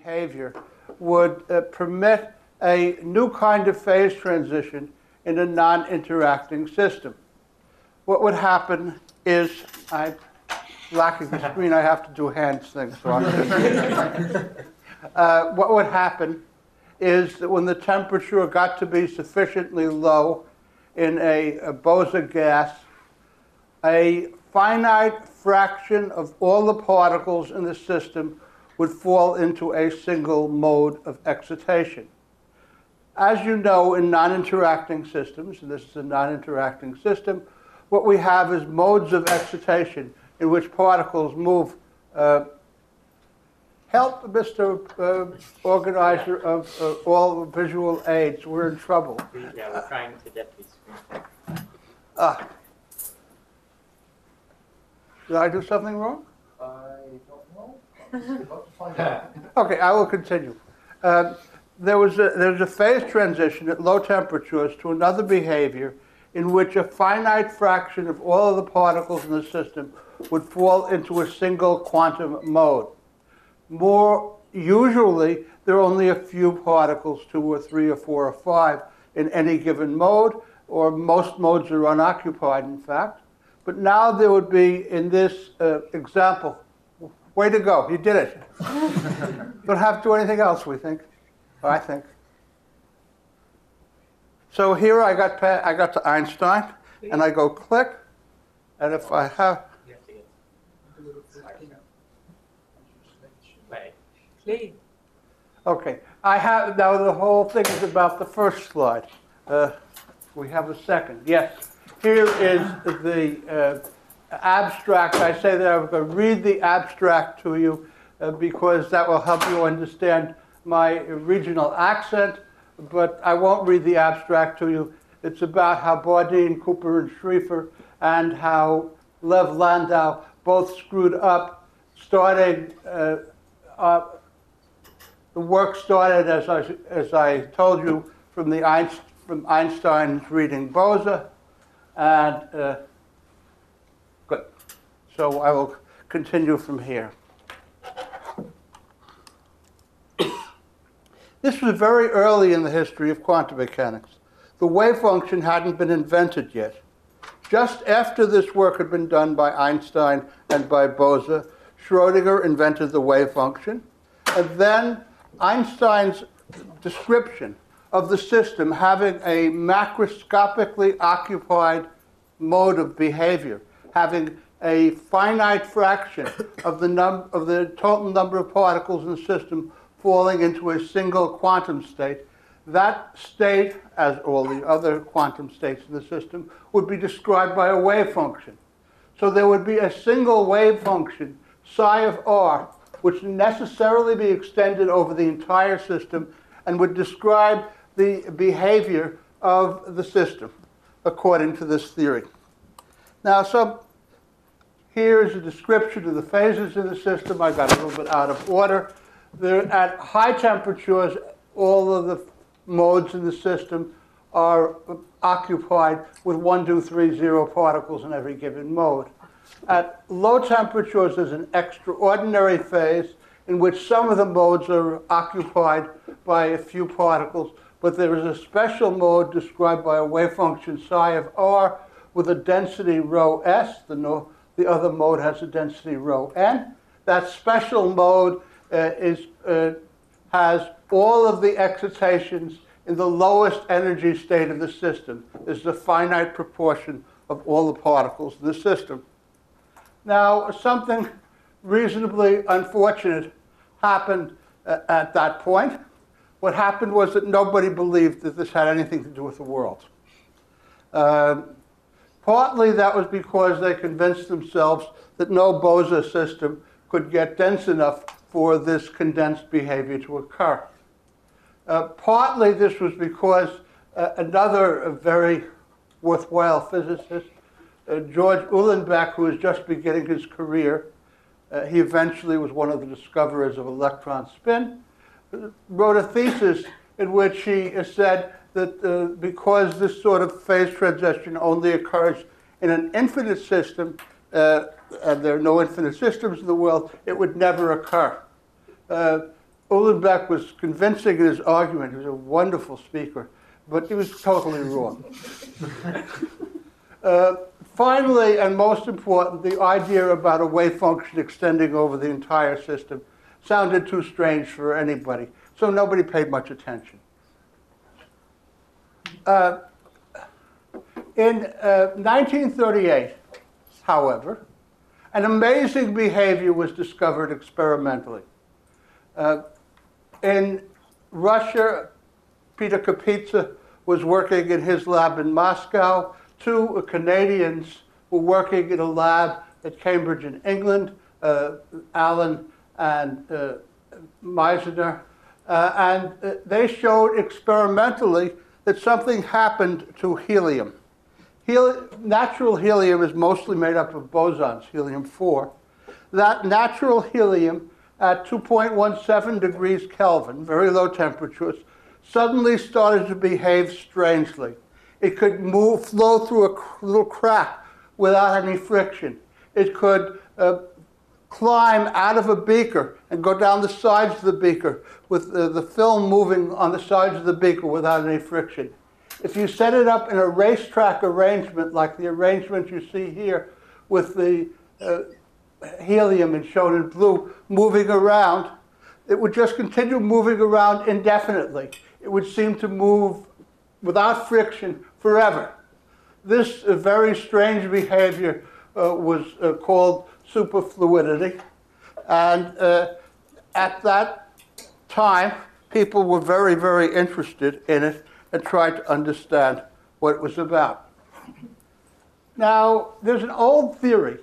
behavior would permit a new kind of phase transition in a non-interacting system. What would happen is, I'm lacking the screen, I have to do hand things. So what would happen is that when the temperature got to be sufficiently low in a Bose gas, a finite fraction of all the particles in the system would fall into a single mode of excitation. As you know, in non-interacting systems, and this is a non-interacting system, what we have is modes of excitation in which particles move. Help, Mr. Organizer of all visual aids. We're in trouble. Yeah, we're trying to get these screens. Did I do something wrong? I don't know. I'm about to find out. Okay, I will continue. There's a phase transition at low temperatures to another behavior in which a finite fraction of all of the particles in the system would fall into a single quantum mode. More usually, there are only a few particles, 2 or 3 or 4 or 5, in any given mode, or most modes are unoccupied, in fact. But now there would be, in this example, way to go, you did it. Don't have to do anything else, we think. I think. So here I got to Einstein, and I go click, and if I have... Okay, I have, now the whole thing is about the first slide. We have a second. Yes, here is the abstract. I say that I'm going to read the abstract to you because that will help you understand my regional accent, but I won't read the abstract to you. It's about how Bardeen, Cooper, and Schrieffer, and how Lev Landau both screwed up, starting the work started, as I told you, from Einstein's reading Bose, and good. So I will continue from here. This was very early in the history of quantum mechanics. The wave function hadn't been invented yet. Just after this work had been done by Einstein and by Bose, Schrödinger invented the wave function, and then Einstein's description of the system having a macroscopically occupied mode of behavior, having a finite fraction of the total number of particles in the system falling into a single quantum state. That state, as all the other quantum states in the system, would be described by a wave function. So there would be a single wave function, psi of r, which would necessarily be extended over the entire system and would describe the behavior of the system according to this theory. Now, so here is a description of the phases in the system. I got a little bit out of order. At high temperatures, all of the modes in the system are occupied with 1, 2, 3, 0 particles in every given mode. At low temperatures, there's an extraordinary phase in which some of the modes are occupied by a few particles, but there is a special mode described by a wave function psi of r with a density rho s. The other mode has a density rho n. That special mode has all of the excitations in the lowest energy state of the system. This is a finite proportion of all the particles in the system. Now, something reasonably unfortunate happened at that point. What happened was that nobody believed that this had anything to do with the world. Partly that was because they convinced themselves that no Bose system could get dense enough for this condensed behavior to occur. Partly this was because another very worthwhile physicist, George Uhlenbeck, who was just beginning his career, he eventually was one of the discoverers of electron spin, wrote a thesis in which he said that because this sort of phase transition only occurs in an infinite system, and there are no infinite systems in the world, it would never occur. Uhlenbeck was convincing in his argument. He was a wonderful speaker, but he was totally wrong. Finally, and most important, the idea about a wave function extending over the entire system sounded too strange for anybody, so nobody paid much attention. In 1938, however, an amazing behavior was discovered experimentally. In Russia, Peter Kapitsa was working in his lab in Moscow. Two Canadians were working in a lab at Cambridge in England, Allen and Meisner, and they showed experimentally that something happened to helium. Natural helium is mostly made up of bosons, helium-4. That natural helium at 2.17 degrees Kelvin, very low temperatures, suddenly started to behave strangely. It could flow through a little crack without any friction. It could climb out of a beaker and go down the sides of the beaker with the film moving on the sides of the beaker without any friction. If you set it up in a racetrack arrangement, like the arrangement you see here with the helium and shown in blue moving around, it would just continue moving around indefinitely. It would seem to move without friction forever. This very strange behavior was called superfluidity. And at that time, people were very, very interested in it and tried to understand what it was about. Now, there's an old theory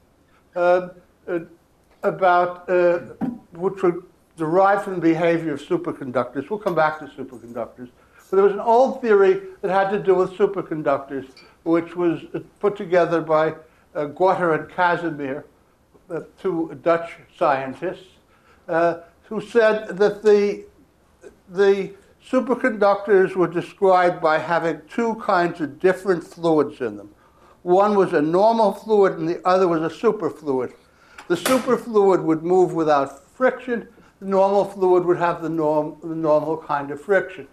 about which would derive from the behavior of superconductors. We'll come back to superconductors. But there was an old theory that had to do with superconductors, which was put together by Gorter and Casimir, two Dutch scientists, who said that the superconductors were described by having two kinds of different fluids in them. One was a normal fluid and the other was a superfluid. The superfluid would move without friction. The normal fluid would have the normal kind of friction.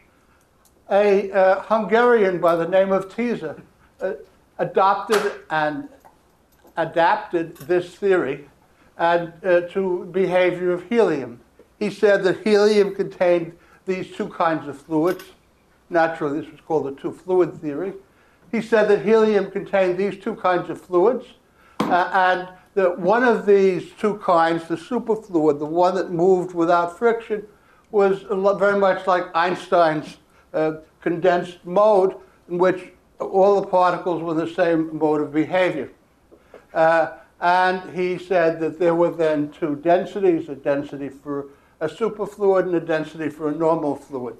A Hungarian by the name of Tisza adopted and adapted this theory to behavior of helium. He said that helium contained these two kinds of fluids. Naturally, this was called the two-fluid theory. He said that helium contained these two kinds of fluids, and that one of these two kinds, the superfluid, the one that moved without friction, was very much like Einstein's condensed mode, in which all the particles were the same mode of behavior. And he said that there were then two densities, a density for a superfluid and a density for a normal fluid.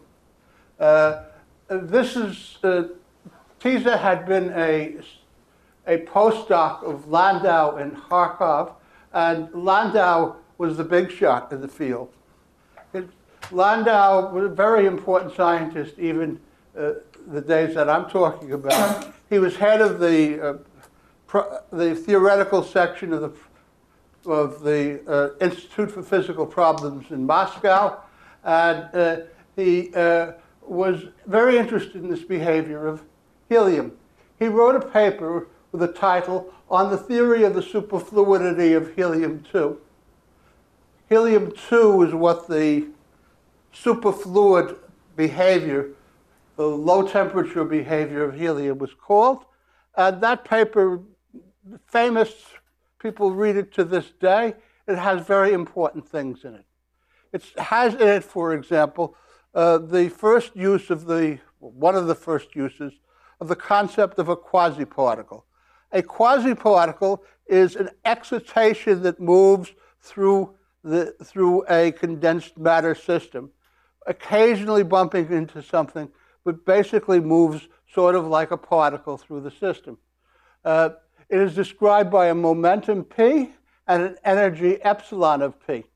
Tisza had been a postdoc of Landau in Kharkov, and Landau was the big shot in the field. Landau was a very important scientist, even the days that I'm talking about. He was head of the theoretical section of the Institute for Physical Problems in Moscow, and he was very interested in this behavior of helium. He wrote a paper with a title on the theory of the superfluidity of helium-2. Helium-2 is what the superfluid behavior, the low temperature behavior of helium was called. And that paper, famous, people read it to this day. It has very important things in it. It has in it, for example, the first use of one of the first uses of the concept of a quasiparticle. A quasiparticle is an excitation that moves through a condensed matter system, occasionally bumping into something, but basically moves sort of like a particle through the system. It is described by a momentum p and an energy epsilon of p.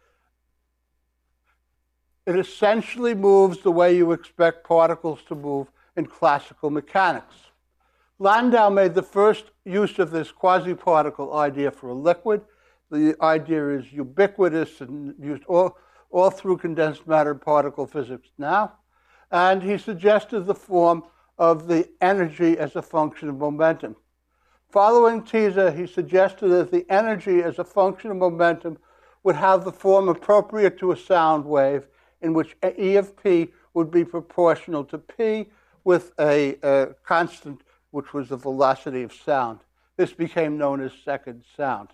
It essentially moves the way you expect particles to move in classical mechanics. Landau made the first use of this quasiparticle idea for a liquid. The idea is ubiquitous and used all all through condensed matter particle physics now. And he suggested the form of the energy as a function of momentum. Following Tisza, he suggested that the energy as a function of momentum would have the form appropriate to a sound wave, in which E of p would be proportional to p with a constant, which was the velocity of sound. This became known as second sound.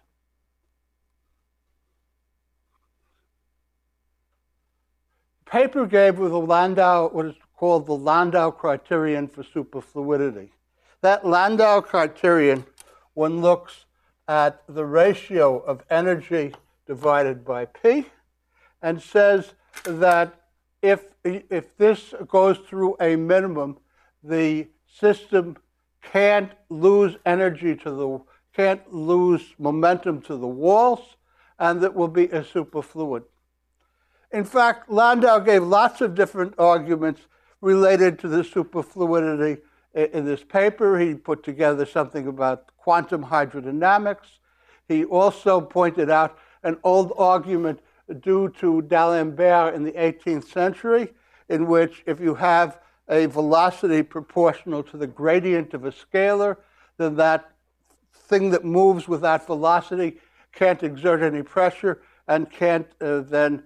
Paper gave with what is called the Landau criterion for superfluidity. That Landau criterion, one looks at the ratio of energy divided by P and says that if this goes through a minimum, the system can't lose can't lose momentum to the walls, and that will be a superfluid. In fact, Landau gave lots of different arguments related to the superfluidity in this paper. He put together something about quantum hydrodynamics. He also pointed out an old argument due to D'Alembert in the 18th century, in which if you have a velocity proportional to the gradient of a scalar, then that thing that moves with that velocity can't exert any pressure and can't then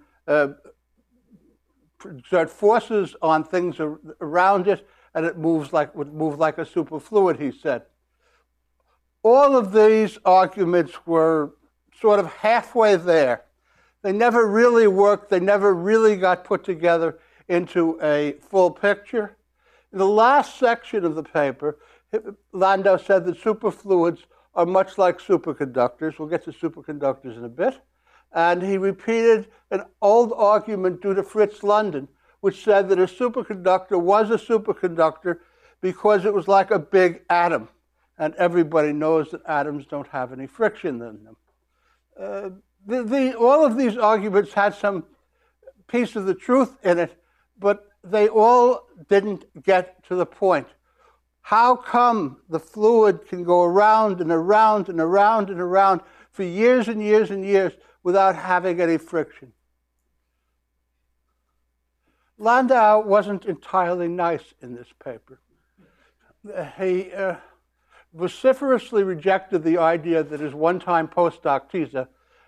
exert forces on things around it, and it would move like a superfluid, he said. All of these arguments were sort of halfway there. They never really worked. They never really got put together into a full picture. In the last section of the paper, Landau said that superfluids are much like superconductors. We'll get to superconductors in a bit. And he repeated an old argument due to Fritz London, which said that a superconductor was a superconductor because it was like a big atom. And everybody knows that atoms don't have any friction in them. All of these arguments had some piece of the truth in it, but they all didn't get to the point. How come the fluid can go around and around and around and around for years and years and years without having any friction? Landau wasn't entirely nice in this paper. He vociferously rejected the idea that his one-time postdoc Tisza,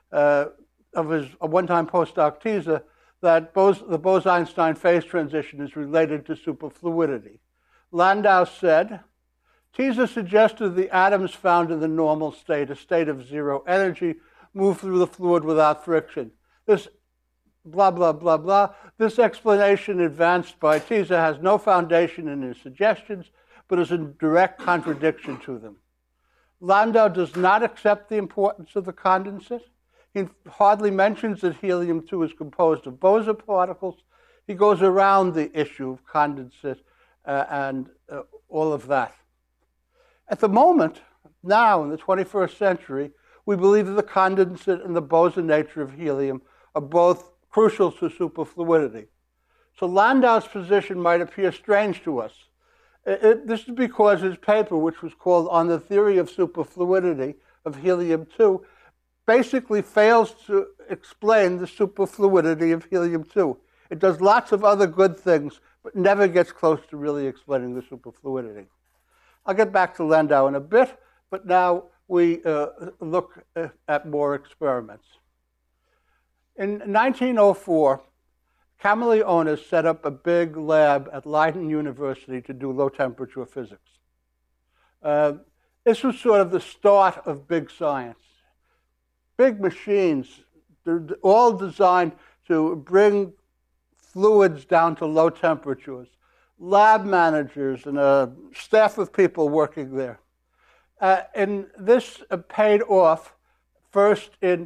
that the Bose-Einstein phase transition is related to superfluidity. Landau said, Tisza suggested the atoms found in the normal state, a state of zero energy, move through the fluid without friction. This blah, blah, blah, blah. This explanation advanced by Tisza has no foundation in his suggestions, but is in direct contradiction to them. Landau does not accept the importance of the condensate. He hardly mentions that helium-2 is composed of boson particles. He goes around the issue of condensate and all of that. At the moment, now in the 21st century, we believe that the condensate and the boson nature of helium are both crucial to superfluidity. So Landau's position might appear strange to us. This is because his paper, which was called On the Theory of Superfluidity of Helium-2, basically fails to explain the superfluidity of helium-2. It does lots of other good things, but never gets close to really explaining the superfluidity. I'll get back to Landau in a bit, but now we look at more experiments. In 1904, Camille Onis set up a big lab at Leiden University to do low-temperature physics. This was sort of the start of big science. Big machines, they're all designed to bring fluids down to low temperatures. Lab managers and a staff of people working there. And this paid off first in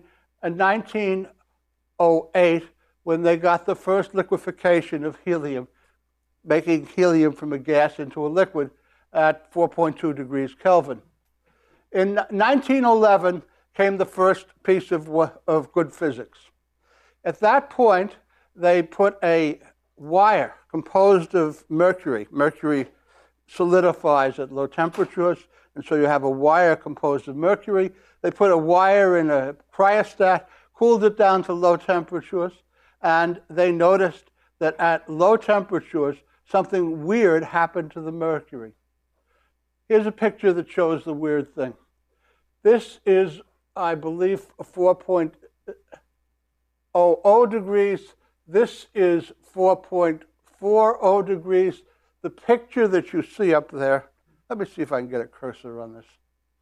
1908 when they got the first liquefaction of helium, making helium from a gas into a liquid at 4.2 degrees Kelvin. In 1911 came the first piece of good physics. At that point, they put a wire composed of mercury. Mercury solidifies at low temperatures, and so you have a wire composed of mercury. They put a wire in a cryostat, cooled it down to low temperatures, and they noticed that at low temperatures, something weird happened to the mercury. Here's a picture that shows the weird thing. This is, I believe, 4.00 degrees. This is 4.40 degrees. The picture that you see up there, let me see if I can get a cursor on this.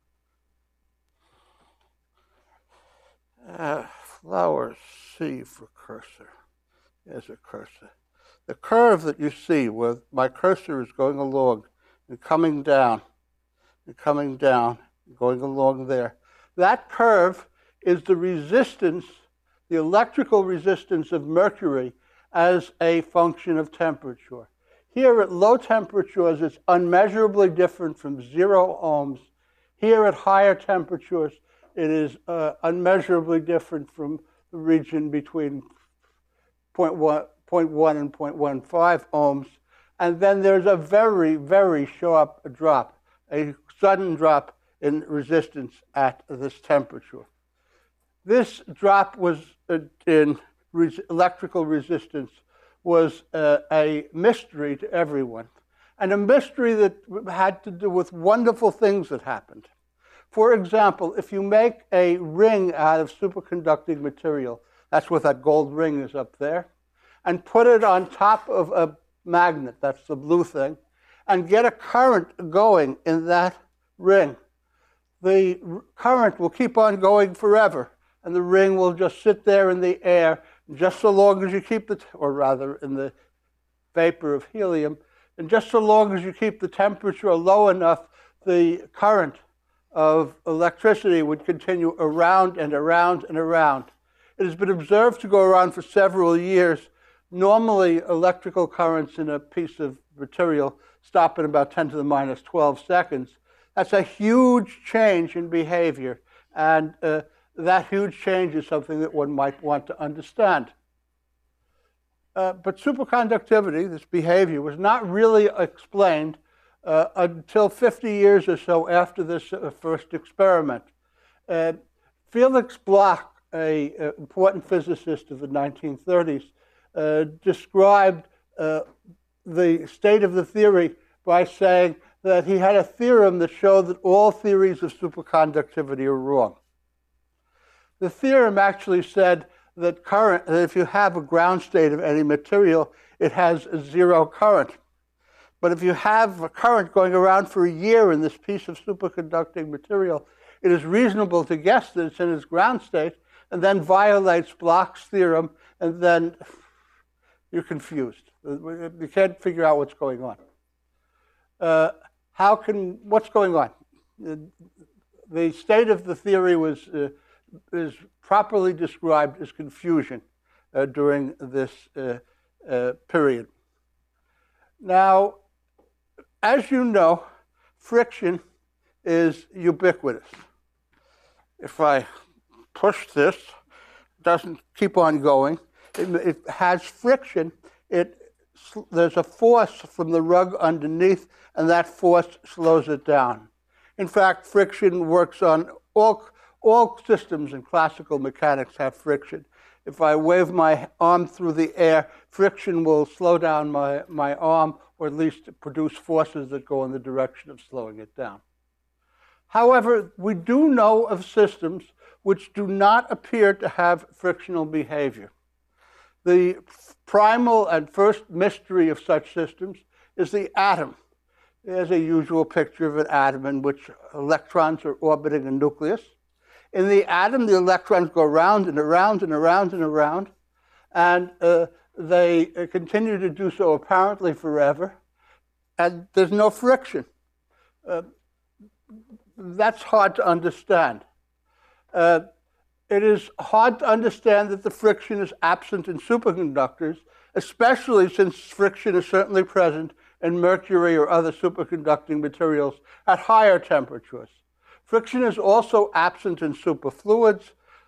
Flowers C for cursor. There's a cursor. The curve that you see where my cursor is going along and coming down and coming down, going along there, that curve is the resistance, the electrical resistance of mercury as a function of temperature. Here at low temperatures, it's unmeasurably different from 0 ohms. Here at higher temperatures, it is unmeasurably different from the region between 0.1 and 0.15 ohms. And then there's a very, very sharp drop, a sudden drop in resistance at this temperature. This drop was in electrical resistance was a mystery to everyone, and a mystery that had to do with wonderful things that happened. For example, if you make a ring out of superconducting material, that's what that gold ring is up there, and put it on top of a magnet, that's the blue thing, and get a current going in that ring, the current will keep on going forever, and the ring will just sit there in the air just so long as you keep or rather in the vapor of helium, and just so long as you keep the temperature low enough, the current of electricity would continue around and around and around. It has been observed to go around for several years. Normally, electrical currents in a piece of material stop in about 10 to the minus 12 seconds. That's a huge change in behavior, and that huge change is something that one might want to understand. But superconductivity, this behavior, was not really explained until 50 years or so after this first experiment. Felix Bloch, an important physicist of the 1930s, described the state of the theory by saying that he had a theorem that showed that all theories of superconductivity are wrong. The theorem actually said that if you have a ground state of any material, it has a 0 current. But if you have a current going around for a year in this piece of superconducting material, it is reasonable to guess that it's in its ground state, and then violates Bloch's theorem, and then you're confused. You can't figure out what's going on. What's going on? The state of the theory is properly described as confusion during this period. Now, as you know, friction is ubiquitous. If I push this, it doesn't keep on going. It has friction. There's a force from the rug underneath, and that force slows it down. In fact, friction works on all systems in classical mechanics have friction. If I wave my arm through the air, friction will slow down my arm, or at least produce forces that go in the direction of slowing it down. However, we do know of systems which do not appear to have frictional behavior. The primal and first mystery of such systems is the atom. There's a usual picture of an atom in which electrons are orbiting a nucleus. In the atom, the electrons go around and around and around and around, and they continue to do so apparently forever, and there's no friction. That's hard to understand. It is hard to understand that the friction is absent in superconductors, especially since friction is certainly present in mercury or other superconducting materials at higher temperatures. Friction is also absent in superfluids.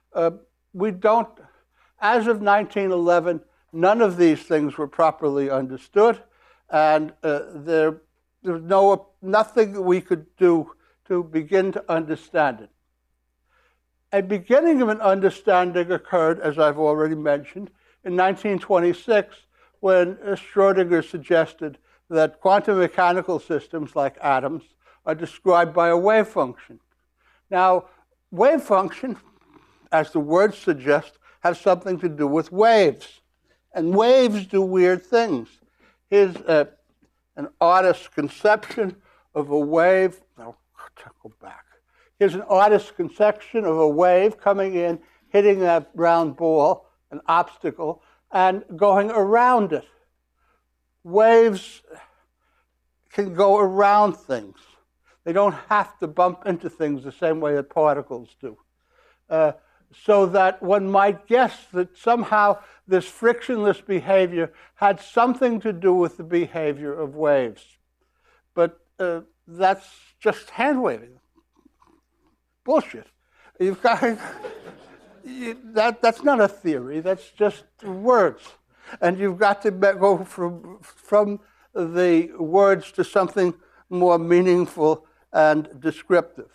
As of 1911, none of these things were properly understood, and there's nothing we could do to begin to understand it. A beginning of an understanding occurred, as I've already mentioned, in 1926 when Schrödinger suggested that quantum mechanical systems like atoms are described by a wave function. Now, wave function, as the word suggests, has something to do with waves. And waves do weird things. Here's an artist's conception of a wave. No, go back. Here's an artist's conception of a wave coming in, hitting that round ball, an obstacle, and going around it. Waves can go around things. They don't have to bump into things the same way that particles do. So that one might guess that somehow this frictionless behavior had something to do with the behavior of waves. But that's just hand-waving. Bullshit. You've got that's not a theory. That's just words, and you've got to go from the words to something more meaningful and descriptive.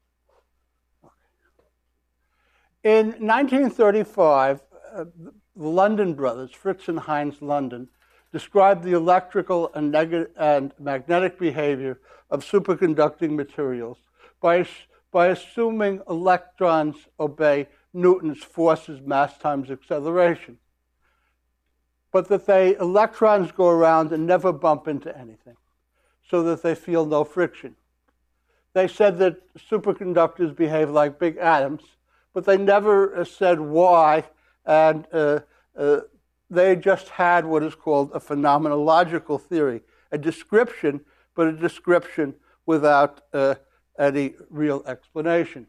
In 1935, the London brothers, Fritz and Heinz London, described the electrical and magnetic behavior of superconducting materials by assuming electrons obey Newton's forces, mass times acceleration, but that electrons go around and never bump into anything, so that they feel no friction. They said that superconductors behave like big atoms, but they never said why, and they just had what is called a phenomenological theory, a description, but a description without any real explanation.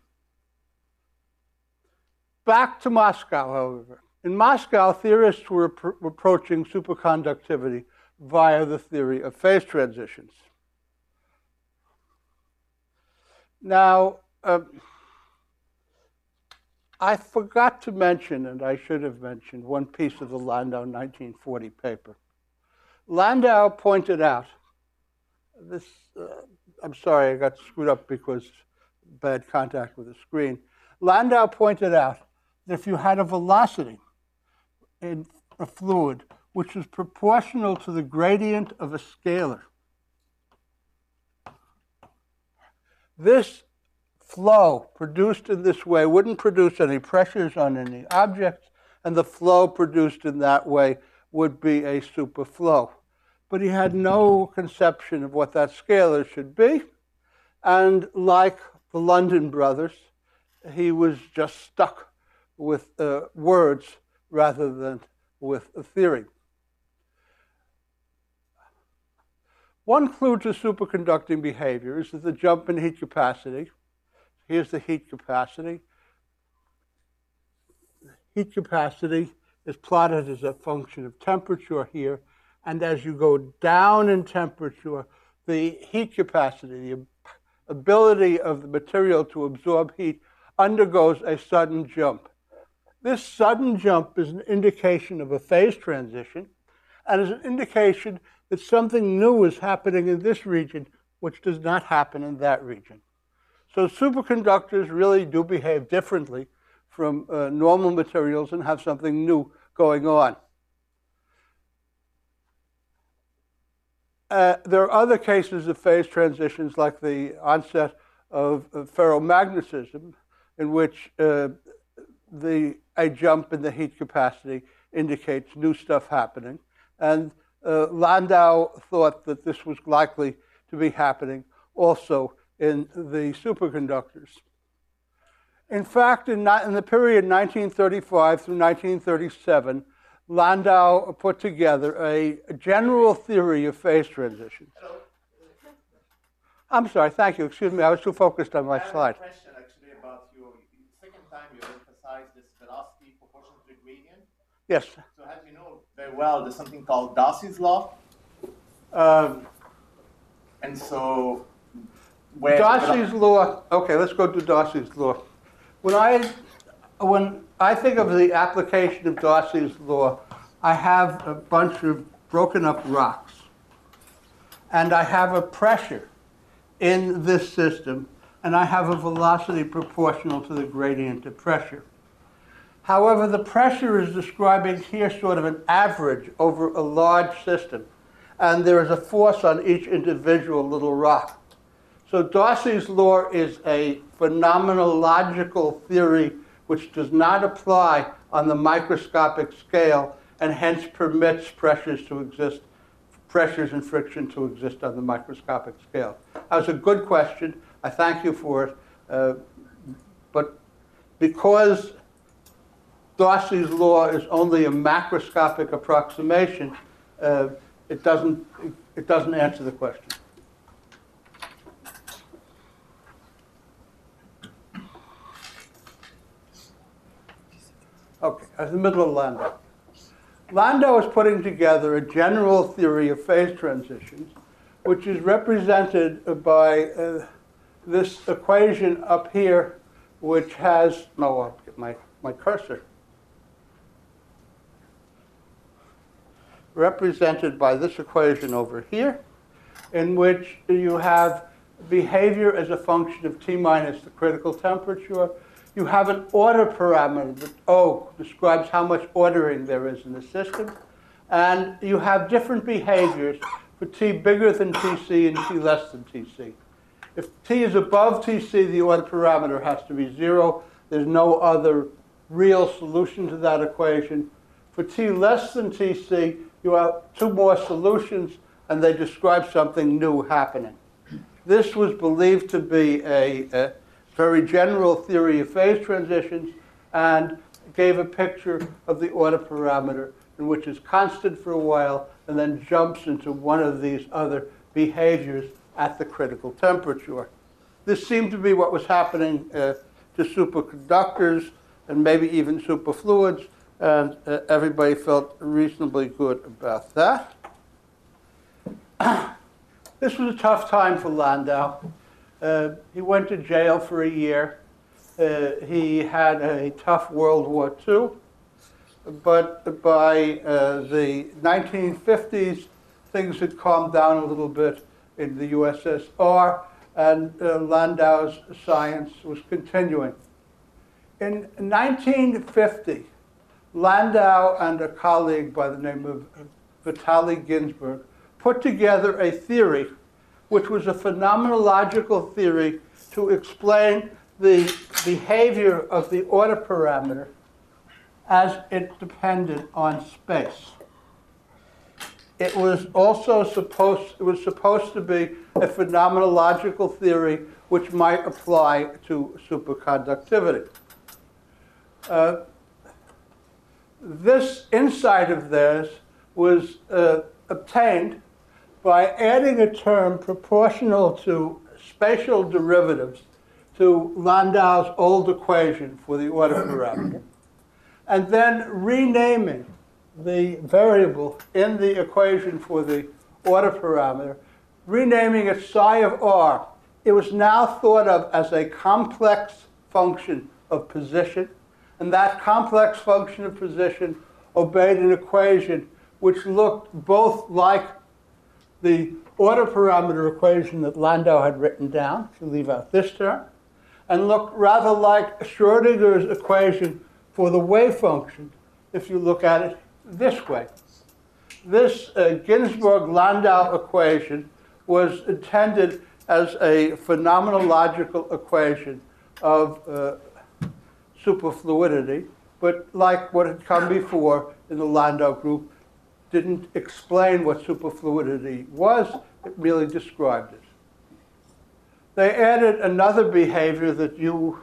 Back to Moscow, however. In Moscow, theorists were approaching superconductivity via the theory of phase transitions. Now, I forgot to mention, and I should have mentioned, one piece of the Landau 1940 paper. Landau pointed out this, I'm sorry, I got screwed up because bad contact with the screen. Landau pointed out that if you had a velocity in a fluid which was proportional to the gradient of a scalar, this flow produced in this way wouldn't produce any pressures on any objects, and the flow produced in that way would be a superflow. But he had no conception of what that scalar should be, and like the London brothers, he was just stuck with words rather than with a theory. One clue to superconducting behavior is that the jump in heat capacity. Here's the heat capacity. Heat capacity is plotted as a function of temperature here, and as you go down in temperature, the heat capacity, the ability of the material to absorb heat, undergoes a sudden jump. This sudden jump is an indication of a phase transition, and is an indication that something new is happening in this region, which does not happen in that region. So superconductors really do behave differently from normal materials and have something new going on. There are other cases of phase transitions, like the onset of ferromagnetism, in which a jump in the heat capacity indicates new stuff happening. And Landau thought that this was likely to be happening also in the superconductors. In fact, in the period 1935 through 1937, Landau put together a general theory of phase transitions. Hello. I'm sorry, thank you. Excuse me, I was too focused on my slide. I have a question actually about your second time you emphasized this velocity proportional to the gradient. Yes. So as you know very well, there's something called Darcy's law. And so Darcy's law, okay, let's go to Darcy's law. When I think of the application of Darcy's law, I have a bunch of broken up rocks. And I have a pressure in this system, and I have a velocity proportional to the gradient of pressure. However, the pressure is describing here sort of an average over a large system, and there is a force on each individual little rock. So Darcy's law is a phenomenological theory which does not apply on the microscopic scale and hence permits pressures and friction to exist on the microscopic scale. That was a good question. I thank you for it. But because Darcy's law is only a macroscopic approximation, it doesn't answer the question. Okay, at the middle of Landau. Landau is putting together a general theory of phase transitions, which is represented by this equation up here, which has, no, I'll get my cursor. Represented by this equation over here, in which you have behavior as a function of T minus the critical temperature. You have an order parameter that O describes how much ordering there is in the system. And you have different behaviors for T bigger than Tc and T less than Tc. If T is above Tc, the order parameter has to be 0. There's no other real solution to that equation. For T less than Tc, you have two more solutions, and they describe something new happening. This was believed to be a very general theory of phase transitions and gave a picture of the order parameter in which is constant for a while and then jumps into one of these other behaviors at the critical temperature. This seemed to be what was happening to superconductors and maybe even superfluids, and everybody felt reasonably good about that. This was a tough time for Landau. He went to jail for a year. He had a tough World War II. But by the 1950s, things had calmed down a little bit in the USSR, and Landau's science was continuing. In 1950, Landau and a colleague by the name of Vitaly Ginzburg put together a theory which was a phenomenological theory to explain the behavior of the order parameter as it depended on space. It was also supposed to be a phenomenological theory which might apply to superconductivity. This insight of theirs was obtained by adding a term proportional to spatial derivatives to Landau's old equation for the order parameter, and then renaming the variable in the equation for the order parameter, renaming it psi of r. It was now thought of as a complex function of position, and that complex function of position obeyed an equation which looked both like the order parameter equation that Landau had written down, if you leave out this term, and looked rather like Schrodinger's equation for the wave function, if you look at it this way. This Ginzburg-Landau equation was intended as a phenomenological equation of superfluidity, but like what had come before in the Landau group, didn't explain what superfluidity was, it merely described it. They added another behavior that you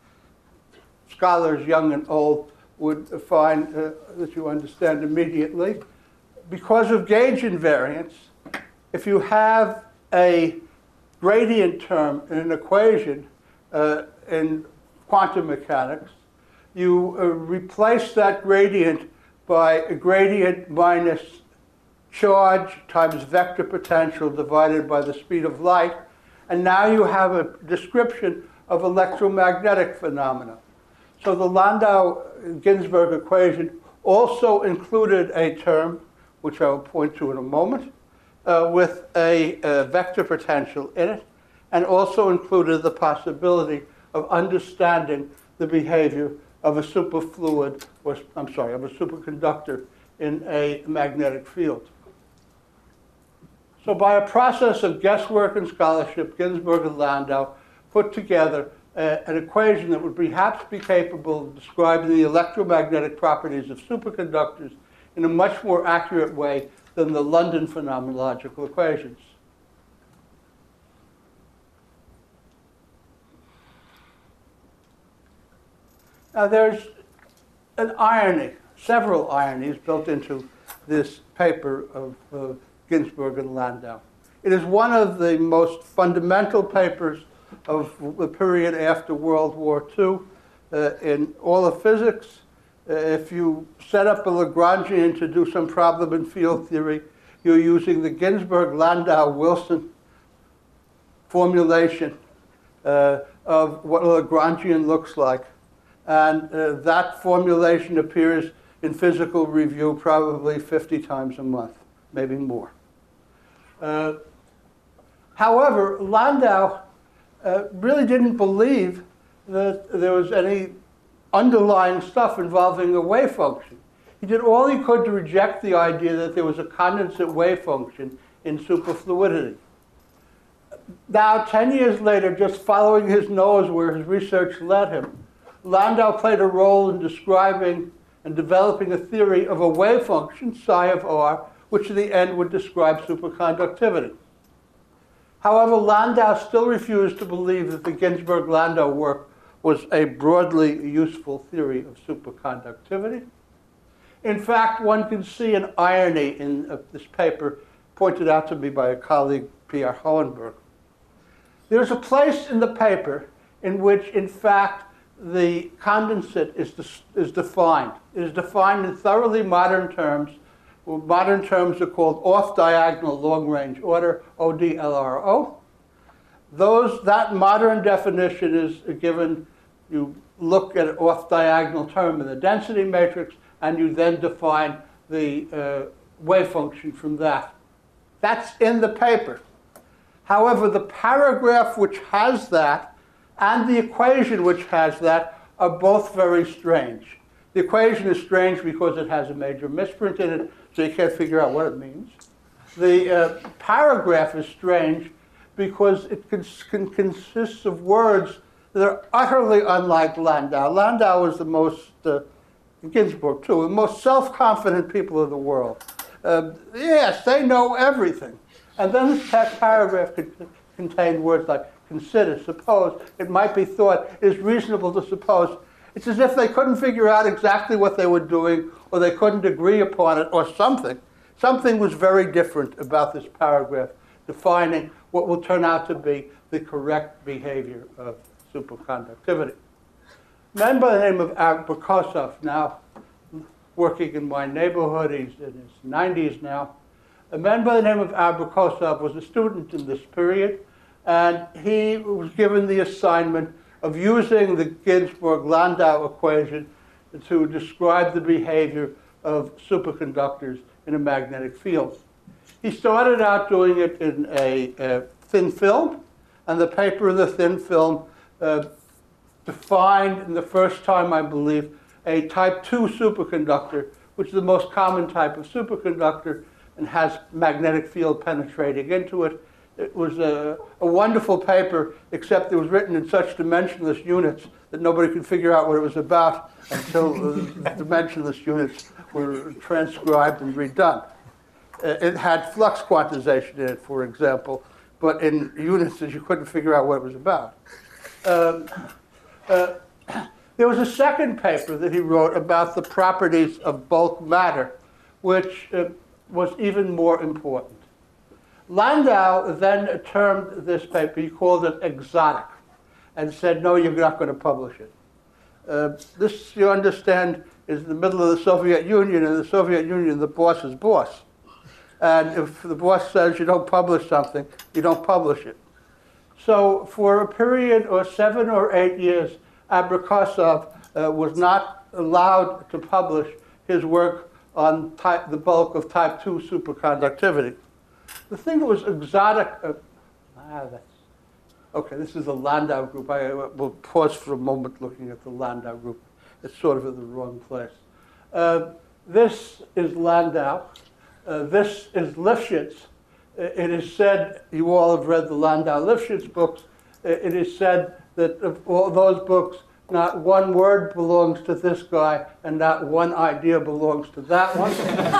scholars, young and old, would find that you understand immediately. Because of gauge invariance, if you have a gradient term in an equation in quantum mechanics, you replace that gradient by a gradient minus charge times vector potential divided by the speed of light, and now you have a description of electromagnetic phenomena. So the Landau-Ginzburg equation also included a term, which I will point to in a moment, with a vector potential in it, and also included the possibility of understanding the behavior of a superfluid, or I'm sorry, of a superconductor in a magnetic field. So by a process of guesswork and scholarship, Ginzburg and Landau put together an equation that would perhaps be capable of describing the electromagnetic properties of superconductors in a much more accurate way than the London phenomenological equations. Now there's an irony, several ironies built into this paper of Ginzburg and Landau. It is one of the most fundamental papers of the period after World War II in all of physics. If you set up a Lagrangian to do some problem in field theory, you're using the Ginzburg-Landau-Wilson formulation of what a Lagrangian looks like. And that formulation appears in Physical Review probably 50 times a month, maybe more. However, Landau really didn't believe that there was any underlying stuff involving a wave function. He did all he could to reject the idea that there was a condensate wave function in superfluidity. Now, 10 years later, just following his nose where his research led him, Landau played a role in describing and developing a theory of a wave function, psi of r, which in the end would describe superconductivity. However, Landau still refused to believe that the Ginzburg-Landau work was a broadly useful theory of superconductivity. In fact, one can see an irony in this paper pointed out to me by a colleague, Pierre Hohenberg. There's a place in the paper in which, in fact, the condensate is defined. It is defined in thoroughly modern terms. Modern terms are called off-diagonal long-range order, ODLRO. That modern definition is given, you look at an off-diagonal term in the density matrix, and you then define the wave function from that. That's in the paper. However, the paragraph which has that and the equation which has that are both very strange. The equation is strange because it has a major misprint in it, so you can't figure out what it means. The paragraph is strange because it consists of words that are utterly unlike Landau. Landau is the most, Ginzburg too, the most self-confident people in the world. Yes, they know everything. And then this paragraph could contain words like consider, suppose. It might be thought, it is reasonable to suppose. It's as if they couldn't figure out exactly what they were doing, or they couldn't agree upon it, or something. Something was very different about this paragraph, defining what will turn out to be the correct behavior of superconductivity. A man by the name of Abrikosov, now working in my neighborhood, he's in his 90s now. A man by the name of Abrikosov was a student in this period, and he was given the assignment of using the Ginzburg-Landau equation to describe the behavior of superconductors in a magnetic field. He started out doing it in a thin film, and the paper of the thin film defined, in the first time, I believe, a type 2 superconductor, which is the most common type of superconductor and has magnetic field penetrating into it. It was a wonderful paper, except it was written in such dimensionless units that nobody could figure out what it was about until the dimensionless units were transcribed and redone. It had flux quantization in it, for example, but in units that you couldn't figure out what it was about. There was a second paper that he wrote about the properties of bulk matter, which was even more important. Landau then termed this paper, he called it exotic, and said, no, you're not going to publish it. This, you understand, is the middle of the Soviet Union, and the Soviet Union, the boss is boss. And if the boss says you don't publish something, you don't publish it. So for a period of 7 or 8 years, Abrikosov was not allowed to publish his work on the bulk of type 2 superconductivity. The thing that was exotic, okay, this is the Landau group. I will pause for a moment looking at the Landau group. it's sort of in the wrong place. This is Landau. This is Lifshitz. It is said, you all have read the Landau-Lifshitz books, it is said that of all those books, not one word belongs to this guy, and not one idea belongs to that one.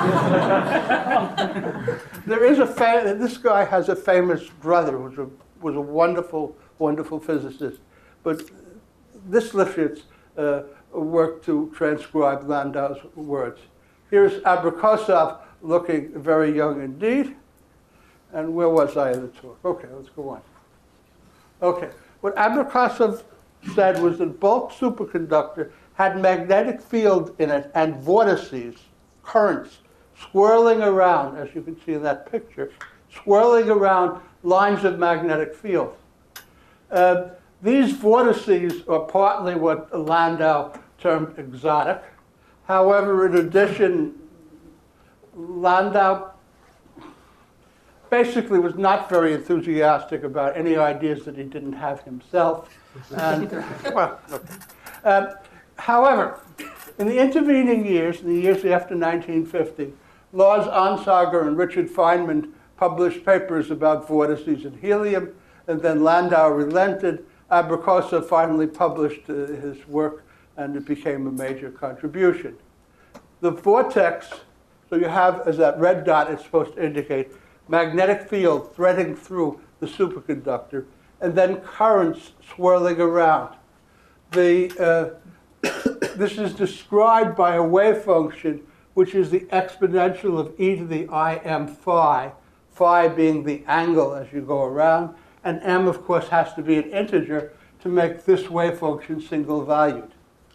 There is this guy has a famous brother who was a wonderful, wonderful physicist. But this Lifshitz worked to transcribe Landau's words. Here's Abrikosov looking very young indeed. And where was I in the talk? Okay, let's go on. Okay, what Abrikosov said was that bulk superconductor had magnetic field in it and vortices, currents, swirling around, as you can see in that picture, swirling around lines of magnetic field. These vortices are partly what Landau termed exotic. However, in addition, Landau basically was not very enthusiastic about any ideas that he didn't have himself. And, well, okay. However, in the intervening years, in the years after 1950, Lars Onsager and Richard Feynman published papers about vortices and helium, and then Landau relented. Abrikosov finally published his work, and it became a major contribution. The vortex, so you have, as that red dot is supposed to indicate, magnetic field threading through the superconductor, and then currents swirling around. This is described by a wave function, which is the exponential of e to the im phi, phi being the angle as you go around, and m, of course, has to be an integer to make this wave function single-valued.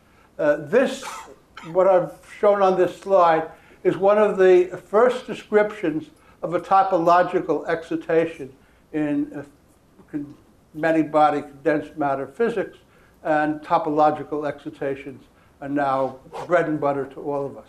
What I've shown on this slide, is one of the first descriptions of a topological excitation in many-body condensed matter physics, and topological excitations are now bread and butter to all of us.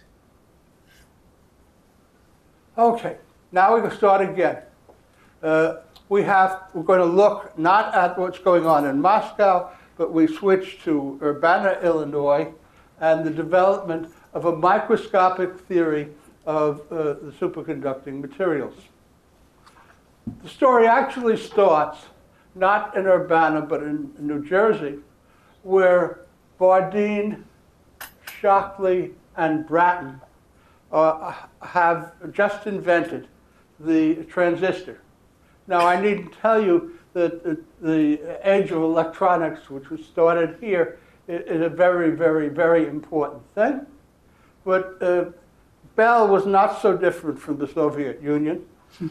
Okay, now we can start again. We're going to look not at what's going on in Moscow, but we switch to Urbana, Illinois, and the development of a microscopic theory of the superconducting materials. The story actually starts not in Urbana, but in New Jersey, where Bardeen, Shockley, and Bratton have just invented the transistor. Now, I needn't tell you that the age of electronics, which was started here, is a very, very, very important thing. But Bell was not so different from the Soviet Union.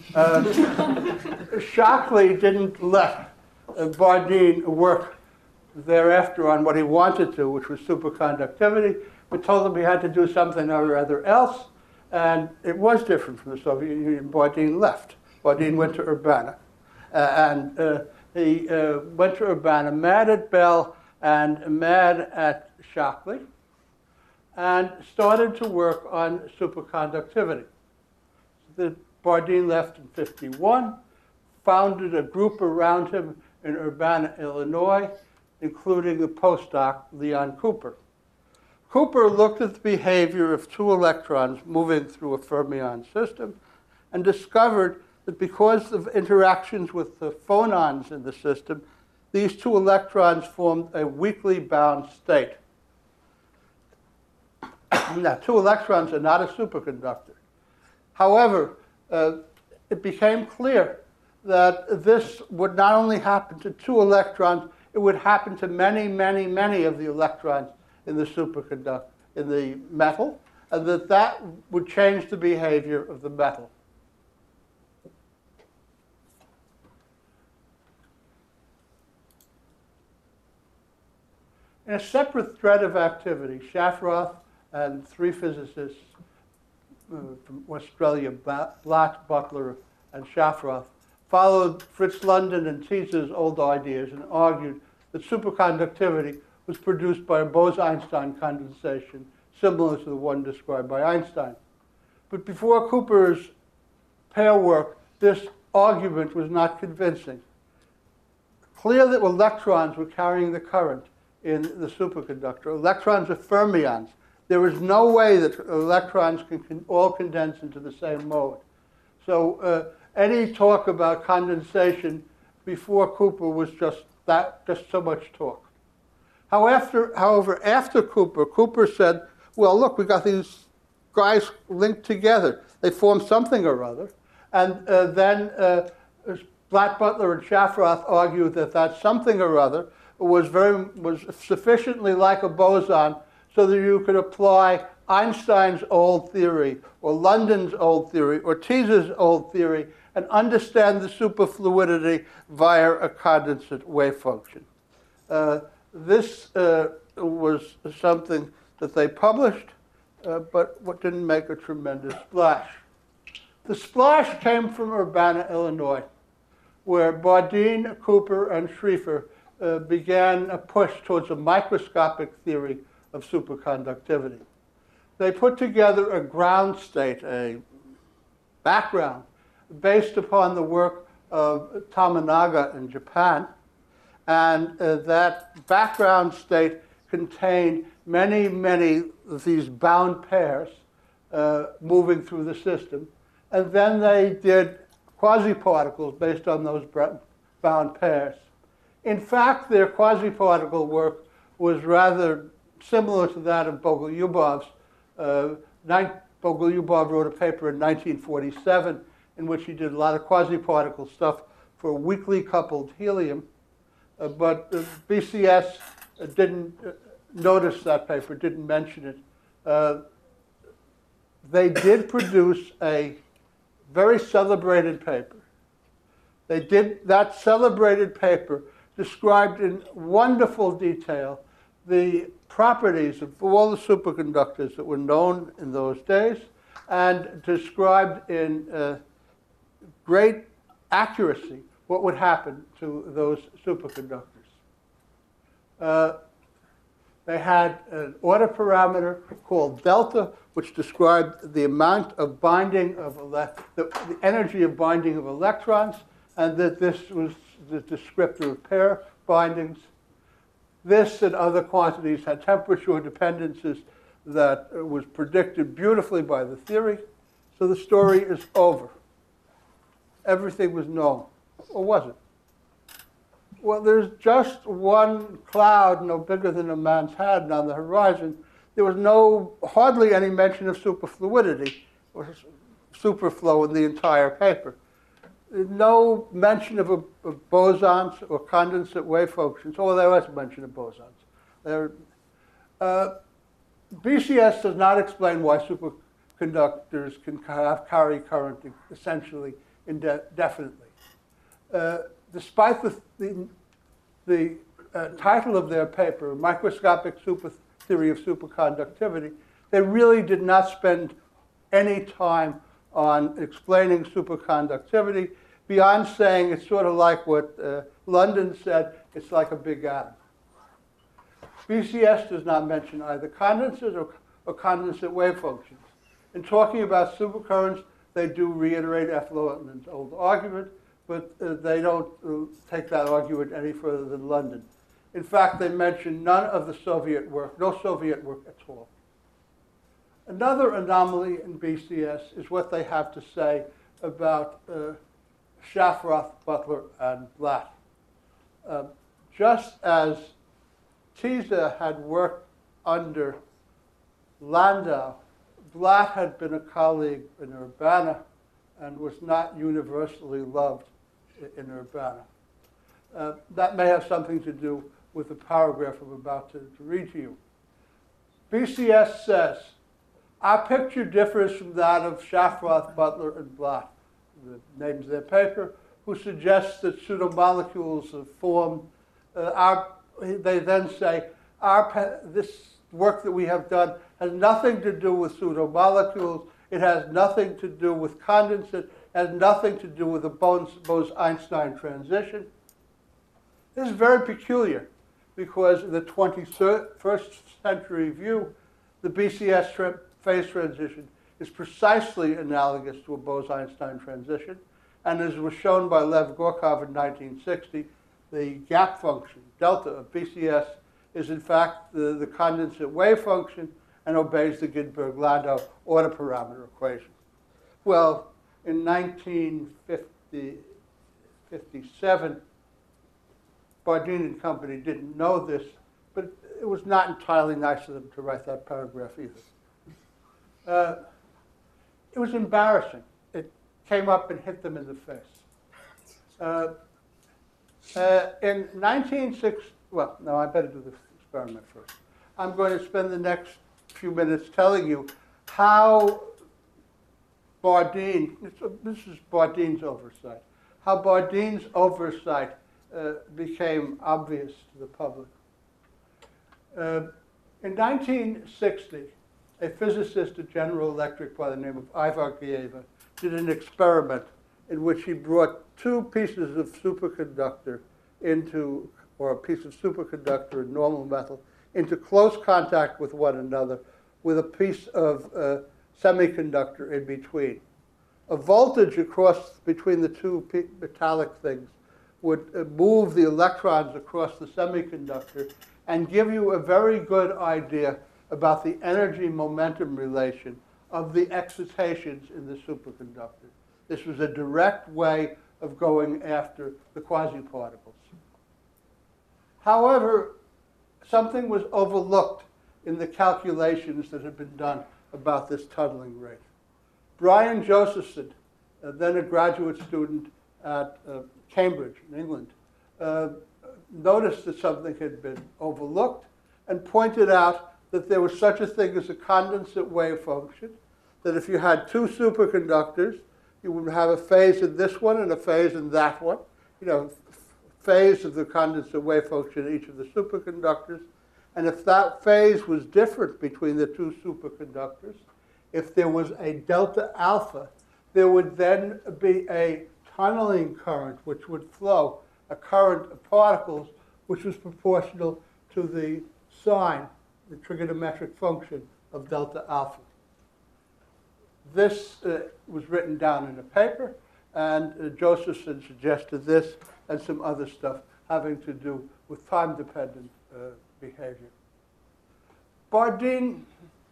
Shockley didn't let Bardeen work thereafter on what he wanted to, which was superconductivity, but told him he had to do something or other else, and it was different from the Soviet Union. Bardeen left. Bardeen went to Urbana, and he went to Urbana mad at Bell and mad at Shockley, and started to work on superconductivity. Bardeen left in '51, founded a group around him in Urbana, Illinois, including the postdoc Leon Cooper. Cooper looked at the behavior of two electrons moving through a fermion system and discovered that because of interactions with the phonons in the system, these two electrons formed a weakly bound state. Now, two electrons are not a superconductor. However, it became clear that this would not only happen to two electrons, it would happen to many, many, many of the electrons in the superconductor, in the metal, and that would change the behavior of the metal. In a separate thread of activity, Shafroth and three physicists from Australia, Black, Butler, and Shafroth, followed Fritz London and Tietze's old ideas and argued that superconductivity was produced by a Bose-Einstein condensation, similar to the one described by Einstein. But before Cooper's pair work, this argument was not convincing. Clear that electrons were carrying the current in the superconductor. Electrons are fermions. There is no way that electrons can all condense into the same mode. So any talk about condensation before Cooper was just so much talk. However, after Cooper said, well, look, we got these guys linked together. They form something or other. And then Blatt, Butler, and Shafroth argued that that something or other was sufficiently like a boson so that you could apply Einstein's old theory, or London's old theory, or Tease's old theory, and understand the superfluidity via a condensate wave function. This was something that they published, but what didn't make a tremendous splash. The splash came from Urbana, Illinois, where Bardeen, Cooper, and Schrieffer began a push towards a microscopic theory of superconductivity. They put together a ground state, a background, based upon the work of Tominaga in Japan. And that background state contained many, many of these bound pairs moving through the system. And then they did quasi-particles based on those bound pairs. In fact, their quasi-particle work was rather similar to that of Bogolyubov's. Bogolyubov wrote a paper in 1947 in which he did a lot of quasi-particle stuff for weakly coupled helium. But BCS didn't notice that paper, didn't mention it. They did produce a very celebrated paper. That celebrated paper described in wonderful detail the properties of all the superconductors that were known in those days, and described in great accuracy what would happen to those superconductors. They had an order parameter called delta, which described the amount of binding of the energy of binding of electrons, and that this was the descriptor of pair bindings. This and other quantities had temperature dependencies that was predicted beautifully by the theory. So the story is over. Everything was known. Or was it? Well, there's just one cloud no bigger than a man's hand on the horizon. There was hardly any mention of superfluidity or superflow in the entire paper. No mention of bosons or condensate wave functions. Oh, there was a mention of bosons. BCS does not explain why superconductors can carry current essentially indefinitely. Despite the title of their paper, Microscopic Theory of Superconductivity, they really did not spend any time on explaining superconductivity beyond saying it's sort of like what London said, it's like a big atom. BCS does not mention either condensates or condensate wave functions. In talking about supercurrents, they do reiterate F. London's old argument, but they don't take that argument any further than London. In fact, they mention none of the Soviet work, no Soviet work at all. Another anomaly in BCS is what they have to say about Shafroth, Butler, and Blatt. Just as Tease had worked under Landau, Blatt had been a colleague in Urbana and was not universally loved in Urbana. That may have something to do with the paragraph I'm about to read to you. BCS says, our picture differs from that of Shafroth, Butler, and Blatt, the names of their paper, who suggests that pseudomolecules have formed. They then say, this work that we have done has nothing to do with pseudomolecules. It has nothing to do with condensate. It has nothing to do with the Bose-Einstein transition. This is very peculiar because in the 21st century view, the BCS phase transition is precisely analogous to a Bose-Einstein transition. And as was shown by Lev Gorkov in 1960, the gap function, delta of BCS, is in fact the condensate wave function and obeys the Ginzburg-Landau order parameter equation. Well, in 1957, Bardeen and company didn't know this, but it was not entirely nice of them to write that paragraph either. It was embarrassing. It came up and hit them in the face. In 1960, well, no, I better do this experiment first. I'm going to spend the next few minutes telling you how Bardeen, this is Bardeen's oversight, how Bardeen's oversight became obvious to the public. In 1960, a physicist at General Electric by the name of Ivar Gieva did an experiment in which he brought two pieces of superconductor into, or a piece of superconductor in normal metal, into close contact with one another with a piece of semiconductor in between. A voltage across between the two metallic things would move the electrons across the semiconductor and give you a very good idea about the energy-momentum relation of the excitations in the superconductor. This was a direct way of going after the quasiparticles. However, something was overlooked in the calculations that had been done about this tunneling rate. Brian Josephson, then a graduate student at Cambridge in England, noticed that something had been overlooked and pointed out that there was such a thing as a condensate wave function, that if you had two superconductors, you would have a phase in this one and a phase in that one, phase of the condensate wave function in each of the superconductors. And if that phase was different between the two superconductors, if there was a delta alpha, there would then be a tunneling current which would flow, a current of particles which was proportional to the sign, the trigonometric function of delta alpha. This was written down in a paper, and Josephson suggested this and some other stuff having to do with time-dependent behavior. Bardeen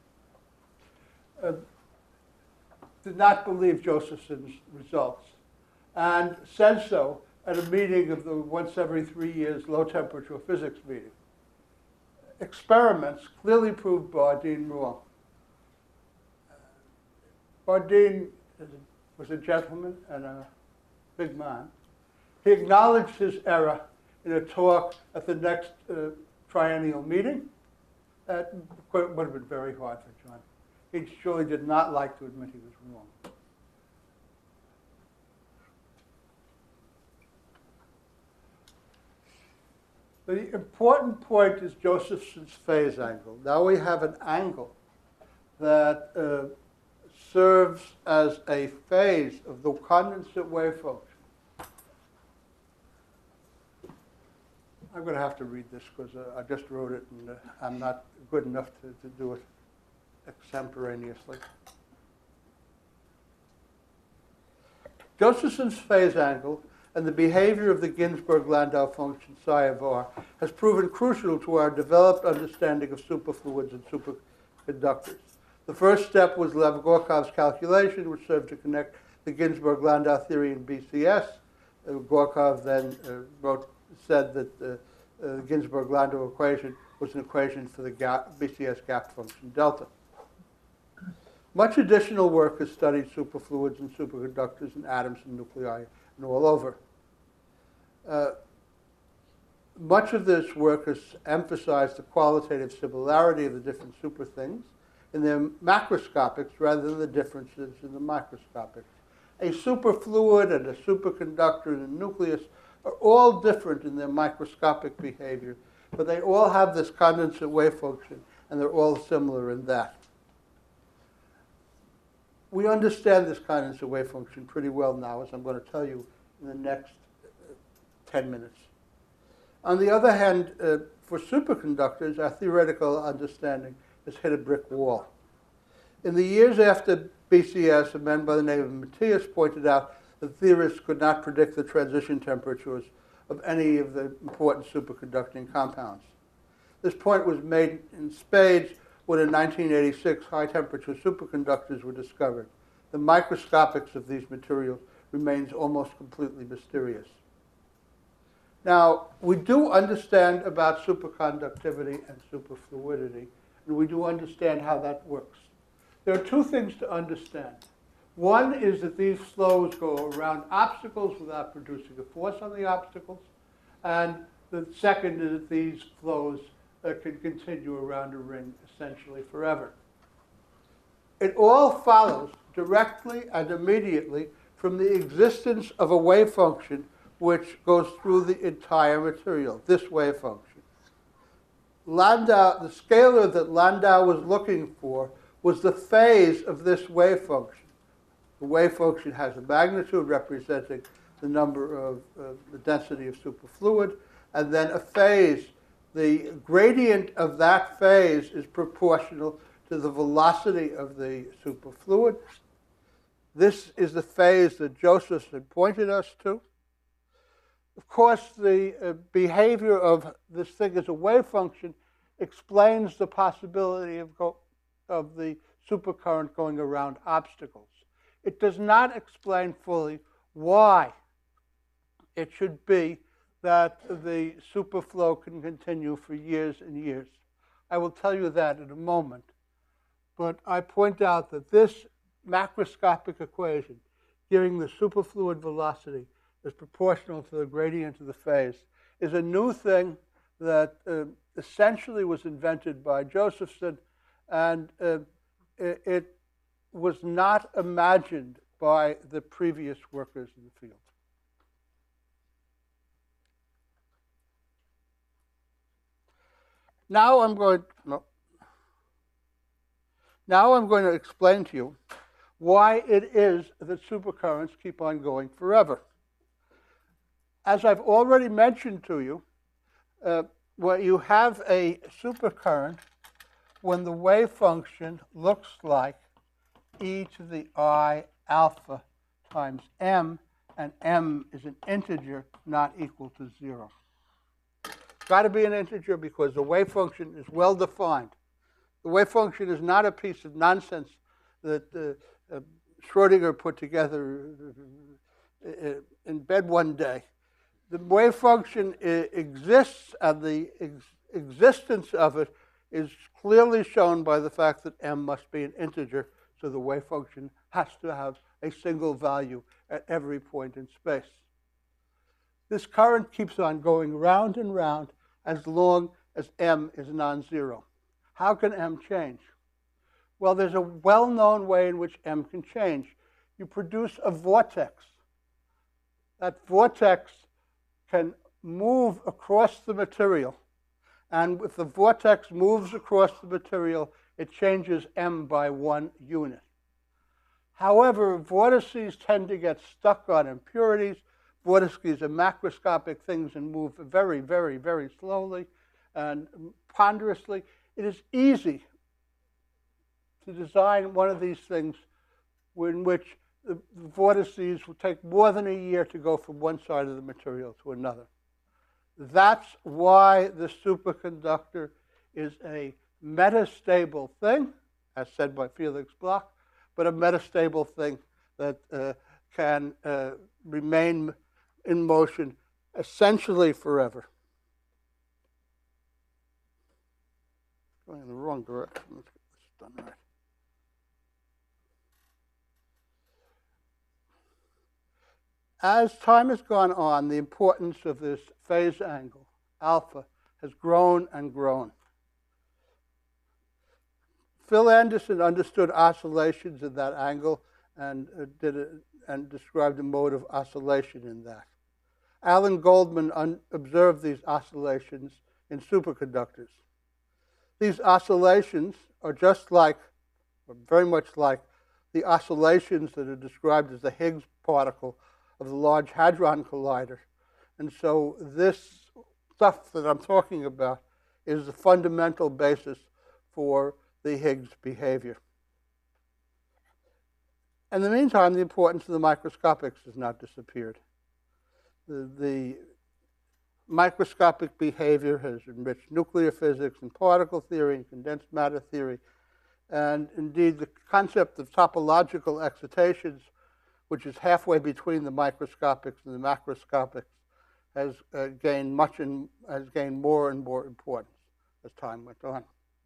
did not believe Josephson's results and said so at a meeting of the once every 3 years low-temperature physics meeting. Experiments clearly proved Bardeen wrong. Bardeen was a gentleman and a big man. He acknowledged his error in a talk at the next triennial meeting. That would have been very hard for John. He surely did not like to admit he was wrong. The important point is Josephson's phase angle. Now we have an angle that serves as a phase of the condensate wave function. I'm going to have to read this because I just wrote it and I'm not good enough to do it extemporaneously. Josephson's phase angle and the behavior of the Ginzburg-Landau function psi of r has proven crucial to our developed understanding of superfluids and superconductors. The first step was Lev Gorkov's calculation, which served to connect the Ginzburg-Landau theory and BCS. Gorkov then said that the Ginzburg-Landau equation was an equation for the BCS gap function delta. Much additional work has studied superfluids and superconductors and atoms and nuclei and all over. Much of this work has emphasized the qualitative similarity of the different super things in their macroscopics rather than the differences in the microscopics. A superfluid and a superconductor and a nucleus are all different in their microscopic behavior, but they all have this condensate wave function, and they're all similar in that. We understand this condensate wave function pretty well now, as I'm going to tell you in the next 10 minutes. On the other hand, for superconductors, our theoretical understanding has hit a brick wall. In the years after BCS, a man by the name of Matthias pointed out that theorists could not predict the transition temperatures of any of the important superconducting compounds. This point was made in spades when in 1986 high-temperature superconductors were discovered. The microscopics of these materials remains almost completely mysterious. Now, we do understand about superconductivity and superfluidity, and we do understand how that works. There are two things to understand. One is that these flows go around obstacles without producing a force on the obstacles, and the second is that these flows can continue around a ring essentially forever. It all follows directly and immediately from the existence of a wave function which goes through the entire material, this wave function. Landau, the scalar that Landau was looking for was the phase of this wave function. The wave function has a magnitude representing the number of the density of superfluid, and then a phase. The gradient of that phase is proportional to the velocity of the superfluid. This is the phase that Joseph had pointed us to. Of course, the behavior of this thing as a wave function explains the possibility of the supercurrent going around obstacles. It does not explain fully why it should be that the superflow can continue for years and years. I will tell you that in a moment. But I point out that this macroscopic equation giving the superfluid velocity is proportional to the gradient of the phase is a new thing that essentially was invented by Josephson, and it was not imagined by the previous workers in the field. Now I'm going to explain to you why it is that supercurrents keep on going forever. As I've already mentioned to you, when you have a supercurrent, when the wave function looks like e to the I alpha times m, and m is an integer not equal to 0. It's got to be an integer because the wave function is well defined. The wave function is not a piece of nonsense that Schrodinger put together in bed one day. The wave function exists, and the existence of it is clearly shown by the fact that m must be an integer, so the wave function has to have a single value at every point in space. This current keeps on going round and round as long as m is non-zero. How can m change? Well, there's a well-known way in which m can change. You produce a vortex. That vortex can move across the material. And if the vortex moves across the material, it changes m by 1 unit. However, vortices tend to get stuck on impurities. Vortices are macroscopic things and move very, very, very slowly and ponderously. It is easy to design one of these things in which the vortices will take more than a year to go from one side of the material to another. That's why the superconductor is a metastable thing, as said by Felix Bloch, but a metastable thing that can remain in motion essentially forever. Going in the wrong direction. Let's get this done right. As time has gone on, the importance of this phase angle, alpha, has grown and grown. Phil Anderson understood oscillations in that angle and described a mode of oscillation in that. Alan Goldman observed these oscillations in superconductors. These oscillations are just like, or very much like, the oscillations that are described as the Higgs particle of the Large Hadron Collider. And so this stuff that I'm talking about is the fundamental basis for the Higgs behavior. In the meantime, the importance of the microscopics has not disappeared. The microscopic behavior, has enriched nuclear physics and particle theory and condensed matter theory. And indeed, the concept of topological excitations, which is halfway between the microscopics and the macroscopics, has gained more and more importance as time went on.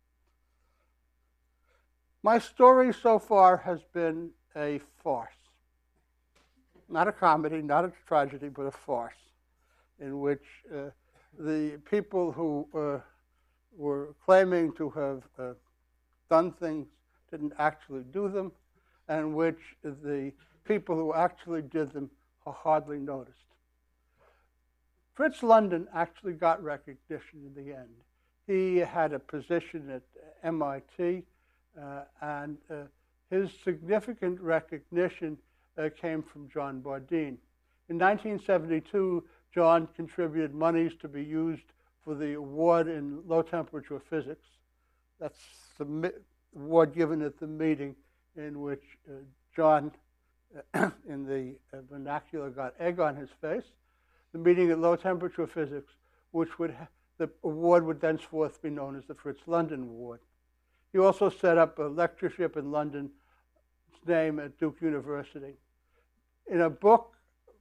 My story so far has been a farce. Not a comedy, not a tragedy, but a farce, in which the people who were claiming to have done things didn't actually do them, and in which the people who actually did them are hardly noticed. Fritz London actually got recognition in the end. He had a position at MIT, and his significant recognition came from John Bardeen. In 1972, John contributed monies to be used for the award in low-temperature physics. That's the award given at the meeting in which John, in the vernacular, got egg on his face. The meeting at low-temperature physics, the award would thenceforth be known as the Fritz London Award. He also set up a lectureship in London's name at Duke University. In a book,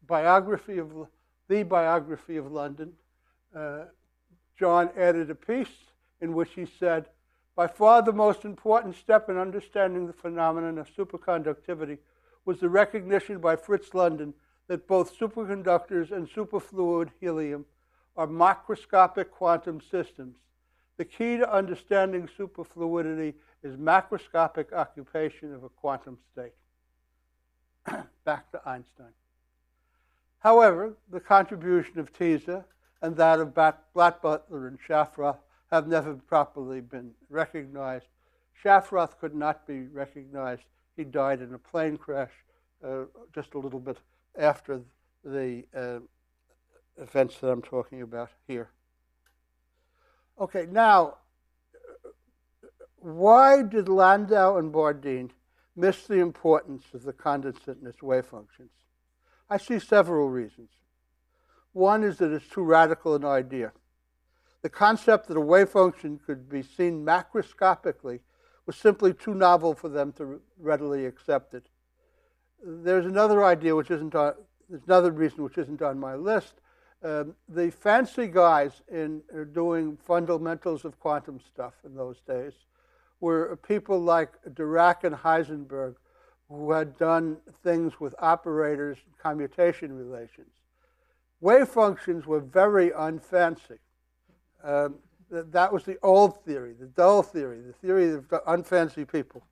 The Biography of London, John added a piece in which he said, "By far the most important step in understanding the phenomenon of superconductivity was the recognition by Fritz London that both superconductors and superfluid helium are macroscopic quantum systems. The key to understanding superfluidity is macroscopic occupation of a quantum state." Back to Einstein. However, the contribution of Tisa and that of Blatt-Butler and Shafroth have never properly been recognized. Shafroth could not be recognized. He died in a plane crash just a little bit after the events that I'm talking about here. Okay, now, why did Landau and Bardeen miss the importance of the condensate and its wave functions? I see several reasons. One is that it's too radical an idea. The concept that a wave function could be seen macroscopically was simply too novel for them to readily accept it. There's another idea there's another reason which isn't on my list. The fancy guys in doing fundamentals of quantum stuff in those days were people like Dirac and Heisenberg, who had done things with operators and commutation relations. Wave functions were very unfancy. That was the old theory, the dull theory, the theory of unfancy people.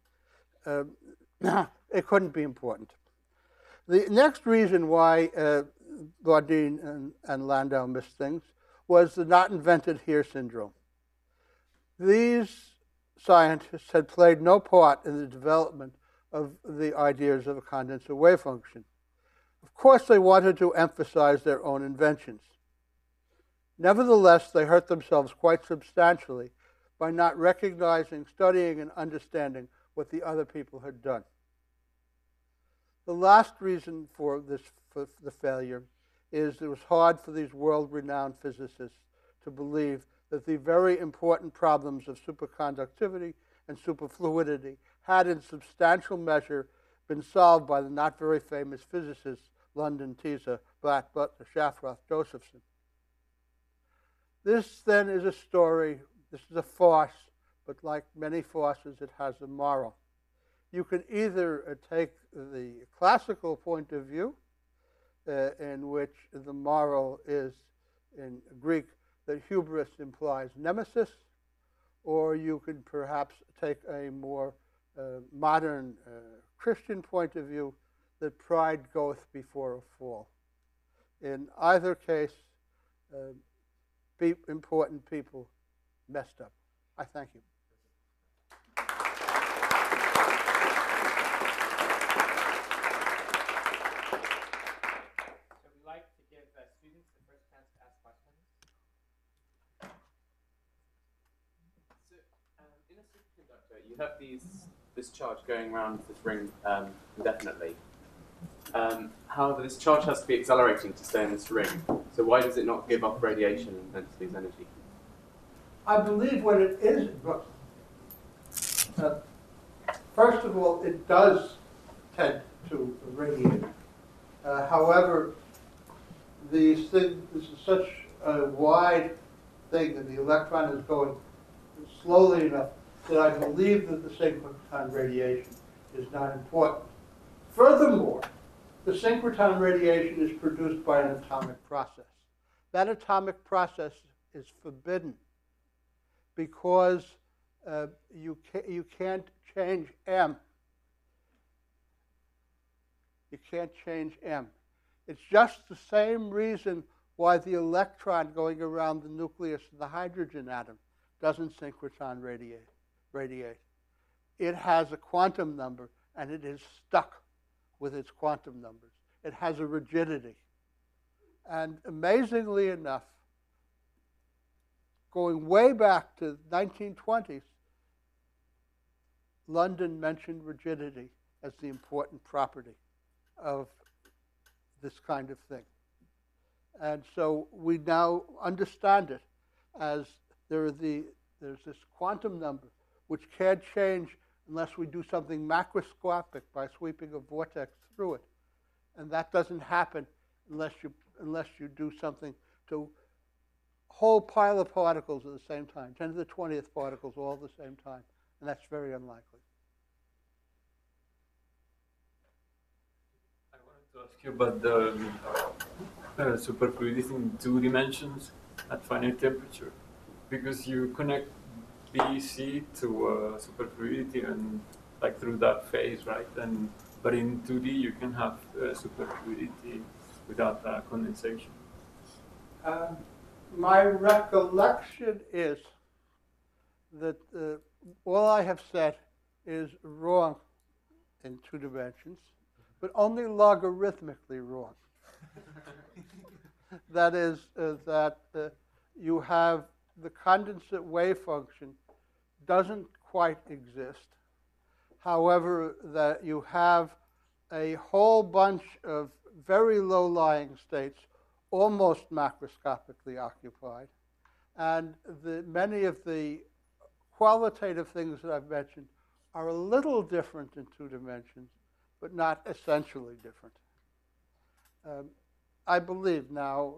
It couldn't be important. The next reason why Bardeen and Landau missed things was the not invented here syndrome. These scientists had played no part in the development of the ideas of a condenser wave function. Of course, they wanted to emphasize their own inventions. Nevertheless, they hurt themselves quite substantially by not recognizing, studying, and understanding what the other people had done. The last reason for the failure is it was hard for these world-renowned physicists to believe that the very important problems of superconductivity and superfluidity had in substantial measure been solved by the not very famous physicists London, Tisa, Blatt, Butler, Shafroth, Josephson. This then is a story, this is a farce, but like many farces, it has a moral. You can either take the classical point of view, in which the moral is, in Greek, that hubris implies nemesis, or you can perhaps take a more modern Christian point of view, that pride goeth before a fall. In either case, important people messed up. I thank you. So we like to give students the first chance to ask questions. So, in a superconductor, you have this charge going around this ring indefinitely. However, this charge has to be accelerating to stay in this ring. So So why does it not give off radiation and hence lose energy? I believe when it is, first of all, it does tend to radiate. However, this is such a wide thing that the electron is going slowly enough that I believe that the synchrotron radiation is not important. Furthermore, the synchrotron radiation is produced by an atomic process. That atomic process is forbidden because you can't change M. You can't change M. It's just the same reason why the electron going around the nucleus of the hydrogen atom doesn't synchrotron radiate. It has a quantum number, and it is stuck with its quantum numbers. It has a rigidity. And amazingly enough, going way back to the 1920s, London mentioned rigidity as the important property of this kind of thing. And so we now understand it as there's this quantum number which can't change unless we do something macroscopic by sweeping a vortex through it. And that doesn't happen unless you do something to a whole pile of particles at the same time, 10 to the 20th particles all at the same time. And that's very unlikely. I wanted to ask you about the superfluidity in 2 dimensions at finite temperature, because you connect BC to superfluidity and like through that phase, right? But in 2D you can have superfluidity without condensation. My recollection is that all I have said is wrong in 2 dimensions, but only logarithmically wrong. That is, that you have the condensate wave function doesn't quite exist. However, that you have a whole bunch of very low-lying states, almost macroscopically occupied, and many of the qualitative things that I've mentioned are a little different in 2 dimensions, but not essentially different. I believe now,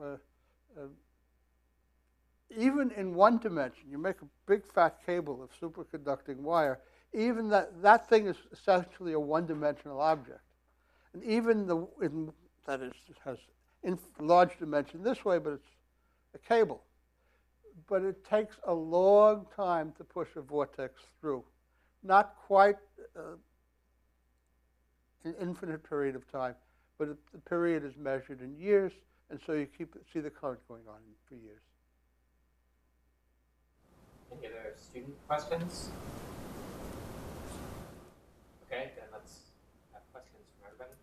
even in 1 dimension, you make a big fat cable of superconducting wire, even that thing is essentially a 1-dimensional object. And even that is, it has large dimension this way, but it's a cable. But it takes a long time to push a vortex through. Not quite an infinite period of time, but the period is measured in years, and so you see the current going on for years. Any other student questions? Okay, then let's have questions from everybody.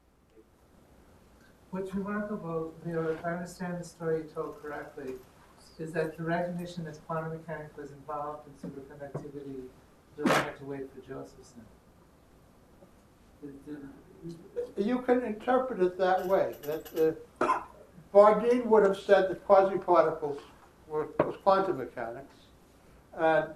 What's remarkable, if I understand the story you told correctly, is that the recognition that quantum mechanics was involved in superconductivity, you don't have to wait for Josephson. You can interpret it that way. That Bardeen would have said that quasi-particles was quantum mechanics, and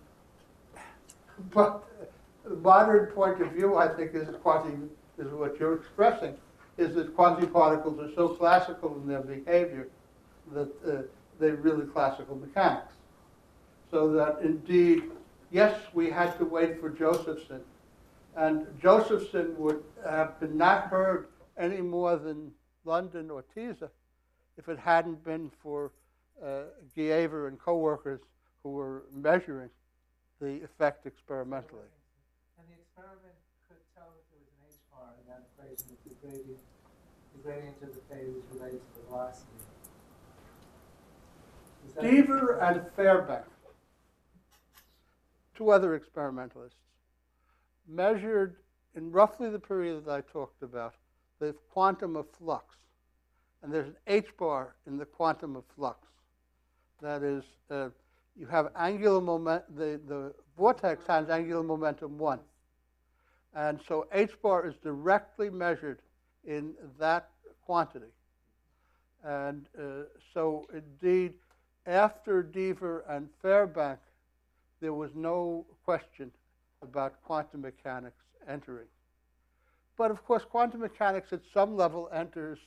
but the modern point of view, I think, is what you're expressing, is that quasi-particles are so classical in their behavior that they're really classical mechanics. So that indeed, yes, we had to wait for Josephson, and Josephson would have been not heard any more than London or Tisa if it hadn't been for Giever and co-workers who were measuring the effect experimentally. And the experiment could tell that there was an H-bar in that equation, that the gradient of the phase is related to the velocity. Deaver and Fairbank, 2 other experimentalists, measured in roughly the period that I talked about the quantum of flux. And there's an H-bar in the quantum of flux. That is, you have angular momentum, the vortex has angular momentum 1. And so H-bar is directly measured in that quantity. And so indeed, after Deaver and Fairbank, there was no question about quantum mechanics entering. But of course, quantum mechanics at some level enters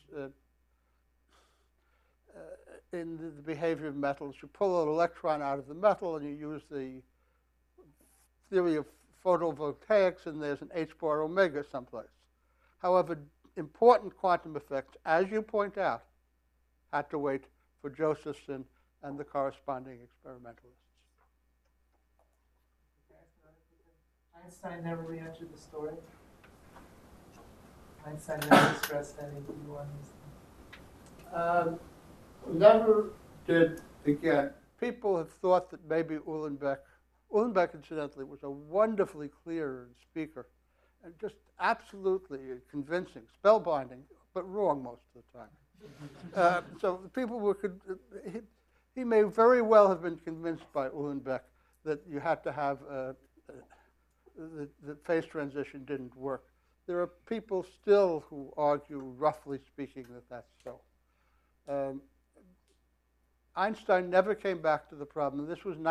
in the behavior of metals. You pull an electron out of the metal and you use the theory of photovoltaics, and there's an h bar omega someplace. However, important quantum effects, as you point out, had to wait for Josephson and the corresponding experimentalists. Einstein never re-entered the story. Einstein never expressed any view on these things. Never did again. People have thought that maybe Uhlenbeck, incidentally, was a wonderfully clear speaker and just absolutely convincing, spellbinding, but wrong most of the time. So people were, he may very well have been convinced by Uhlenbeck that you had to have, the phase transition didn't work. There are people still who argue, roughly speaking, that that's so. Einstein never came back to the problem. This was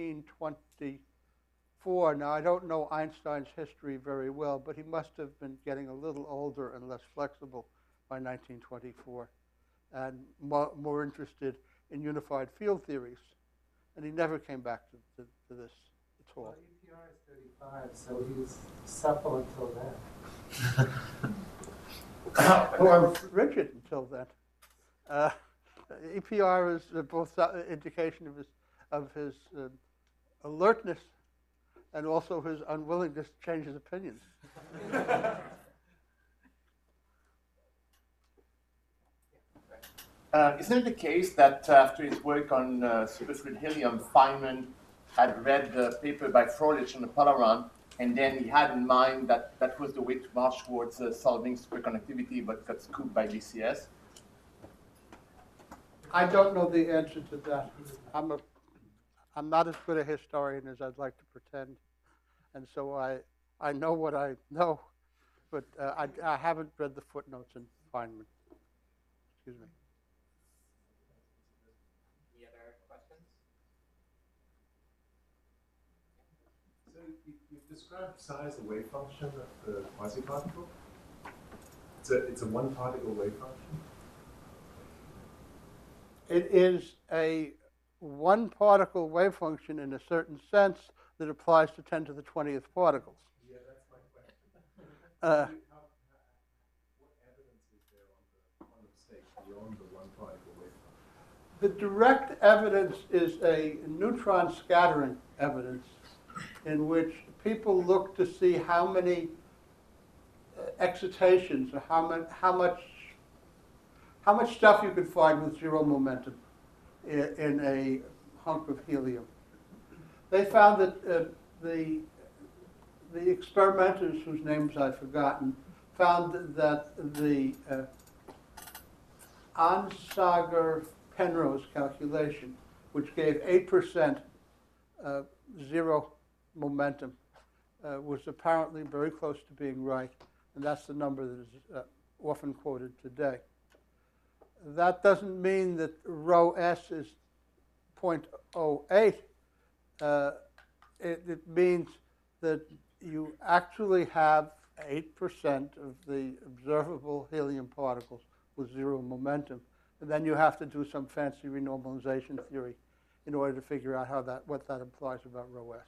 1924. Now, I don't know Einstein's history very well, but he must have been getting a little older and less flexible by 1924 and more interested in unified field theories. And he never came back to this at all. Well, EPR is 35, so he was supple until then. Or rigid until then. EPR is both indication of his alertness and also his unwillingness to change his opinions. Isn't it the case that after his work on superfluid helium, Feynman had read the paper by Froelich on the Polaron, and then he had in mind that that was the way to march towards solving superconductivity, but got scooped by BCS? I don't know the answer to that. I'm not as good a historian as I'd like to pretend, and so I know what I know, but I haven't read the footnotes in Feynman. Excuse me. Any other questions? So you've described size the wave function of the quasi-particle. It's a one-particle wave function. It is a one-particle wave function in a certain sense that applies to 10 to the 20th particles. Yeah, that's my question. Uh, What evidence is there on the quantum state beyond the one-particle wave function? The direct evidence is a neutron scattering evidence in which people look to see how many excitations or how much stuff you could find with zero momentum in a hunk of helium. They found that the experimenters, whose names I've forgotten, found that the Onsager-Penrose calculation, which gave 8% zero momentum, was apparently very close to being right, and that's the number that is often quoted today. That doesn't mean that rho s is 0.08. It means that you actually have 8% of the observable helium particles with zero momentum. And then you have to do some fancy renormalization theory in order to figure out what that implies about rho s.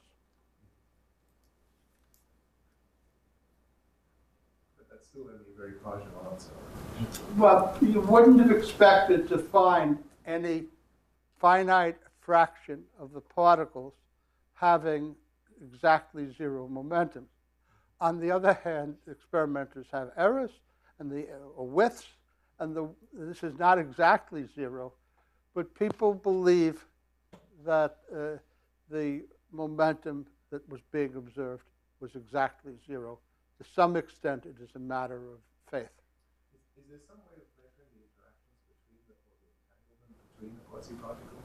But that's still only a very partial answer. Well, you wouldn't have expected to find any finite fraction of the particles having exactly zero momentum. On the other hand, experimenters have errors and or widths, and this is not exactly zero, but people believe that the momentum that was being observed was exactly zero. To some extent, it is a matter of faith. Is there some way of measuring the interactions between the entanglement between the quasi-particles?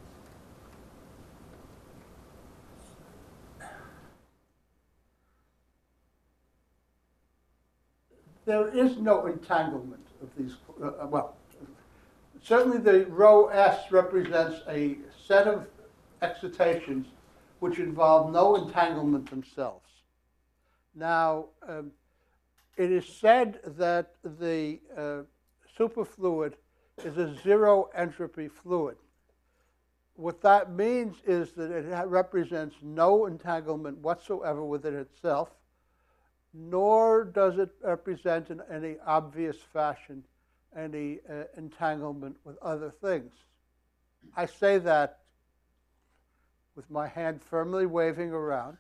There is no entanglement of these, certainly the rho S represents a set of excitations which involve no entanglement themselves. Now, it is said that the superfluid is a zero entropy fluid. What that means is that it represents no entanglement whatsoever within itself, nor does it represent in any obvious fashion any entanglement with other things. I say that with my hand firmly waving around.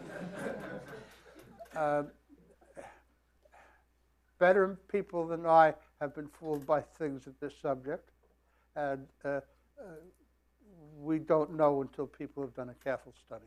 Better people than I have been fooled by things at this subject, and we don't know until people have done a careful study.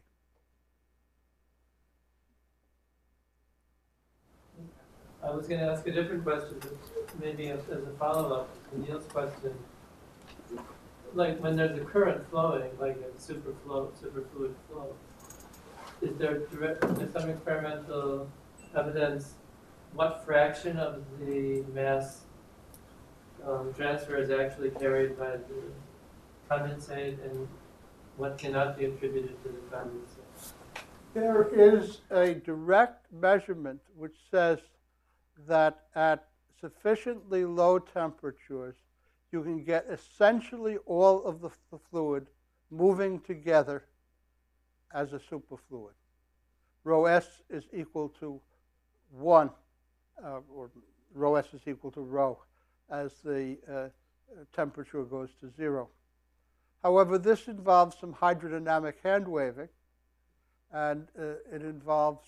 I was going to ask a different question, but maybe as a follow-up to Neil's question. Like when there's a current flowing, like a superfluid flow, is there some experimental evidence what fraction of the mass transfer is actually carried by the condensate and what cannot be attributed to the condensate? There is a direct measurement which says that at sufficiently low temperatures, you can get essentially all of the fluid moving together as a superfluid. Rho S is equal to 1, or rho S is equal to rho as the temperature goes to 0. However, this involves some hydrodynamic hand waving, and it involves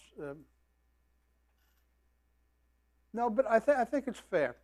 no, but I think it's fair.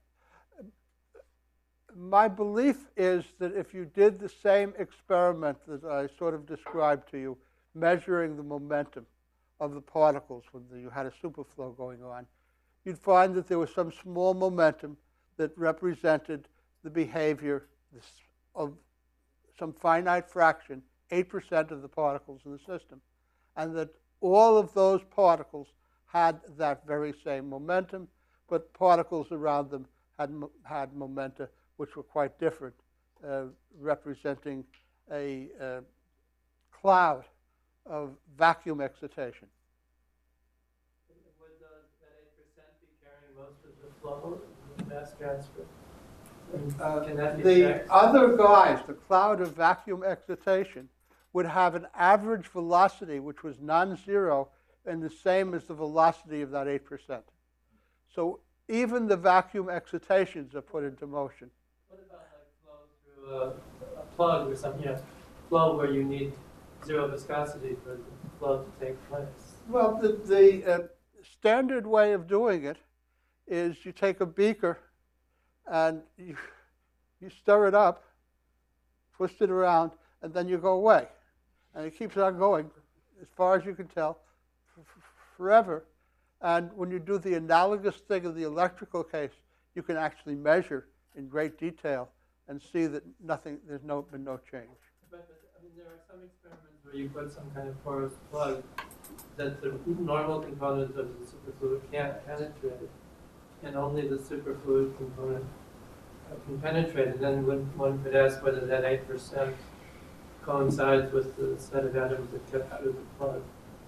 My belief is that if you did the same experiment that I sort of described to you, measuring the momentum of the particles when you had a superflow going on, you'd find that there was some small momentum that represented the behavior of some finite fraction, 8% of the particles in the system, and that all of those particles had that very same momentum, but particles around them had momenta which were quite different, representing a cloud of vacuum excitation. Would that 8% be carrying most of the flow, the mass transfer? Can that be The checked? other guys, the cloud of vacuum excitation, would have an average velocity which was non-zero and the same as the velocity of that 8%. So even the vacuum excitations are put into motion. What about like flow through a plug or something? Flow where you need zero viscosity for the flow to take place. Well, the standard way of doing it is you take a beaker and you stir it up, twist it around, and then you go away. And it keeps on going, as far as you can tell, forever. And when you do the analogous thing in the electrical case, you can actually measure in great detail and see that there's been no change. But I mean, there are some experiments where you put some kind of porous plug that the normal component of the superfluid can't penetrate, and only the superfluid component can penetrate. And then one could ask whether that 8% coincides with the set of atoms that get through the plug.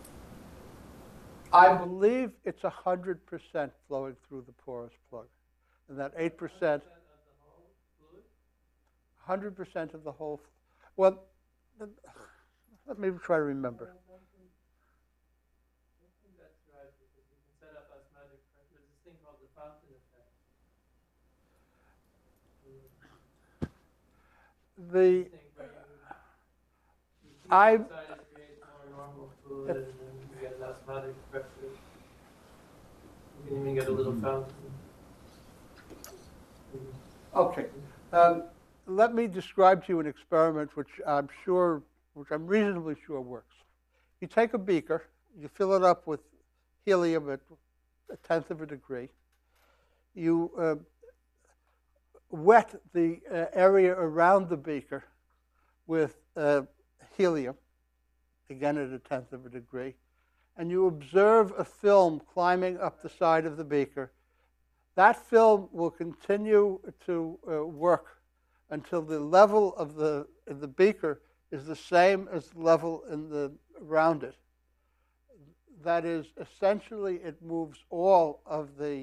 I believe it's 100% flowing through the porous plug. And that 8%, 100% of the whole, well, let me try to remember. I think that's right, because you can set up osmotic pressure. There's this thing called the fountain effect. The, I create more normal fluid, and then you get an osmotic pressure. You can even get a little fountain. okay. Let me describe to you an experiment which I'm reasonably sure works. You take a beaker, you fill it up with helium at 1/10 of a degree. You wet the area around the beaker with helium, again at 1/10 of a degree, and you observe a film climbing up the side of the beaker. That film will continue to work until the level of the beaker is the same as the level around it. That is, essentially, it moves all of the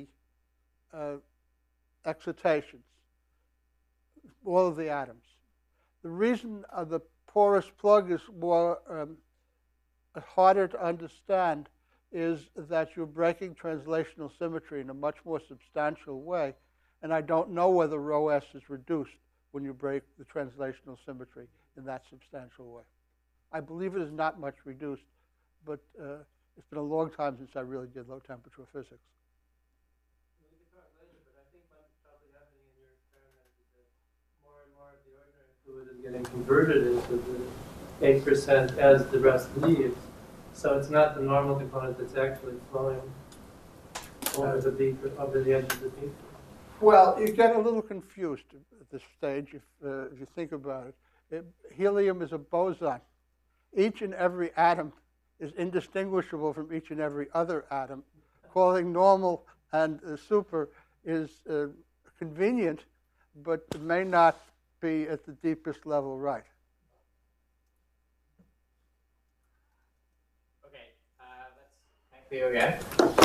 excitations, all of the atoms. The reason the porous plug is more harder to understand is that you're breaking translational symmetry in a much more substantial way, and I don't know whether rho s is reduced when you break the translational symmetry in that substantial way. I believe it is not much reduced, but it's been a long time since I really did low temperature physics. We can talk later, but I think what's probably happening in your experiment is that more and more of the ordinary fluid is getting converted into the 8% as the rest leaves. So it's not the normal component that's actually flowing over the beaker, over the edge of the beaker. Well, you get a little confused at this stage if you think about it. Helium is a boson. Each and every atom is indistinguishable from each and every other atom. Calling normal and super is convenient, but may not be at the deepest level right. Okay, thank you again.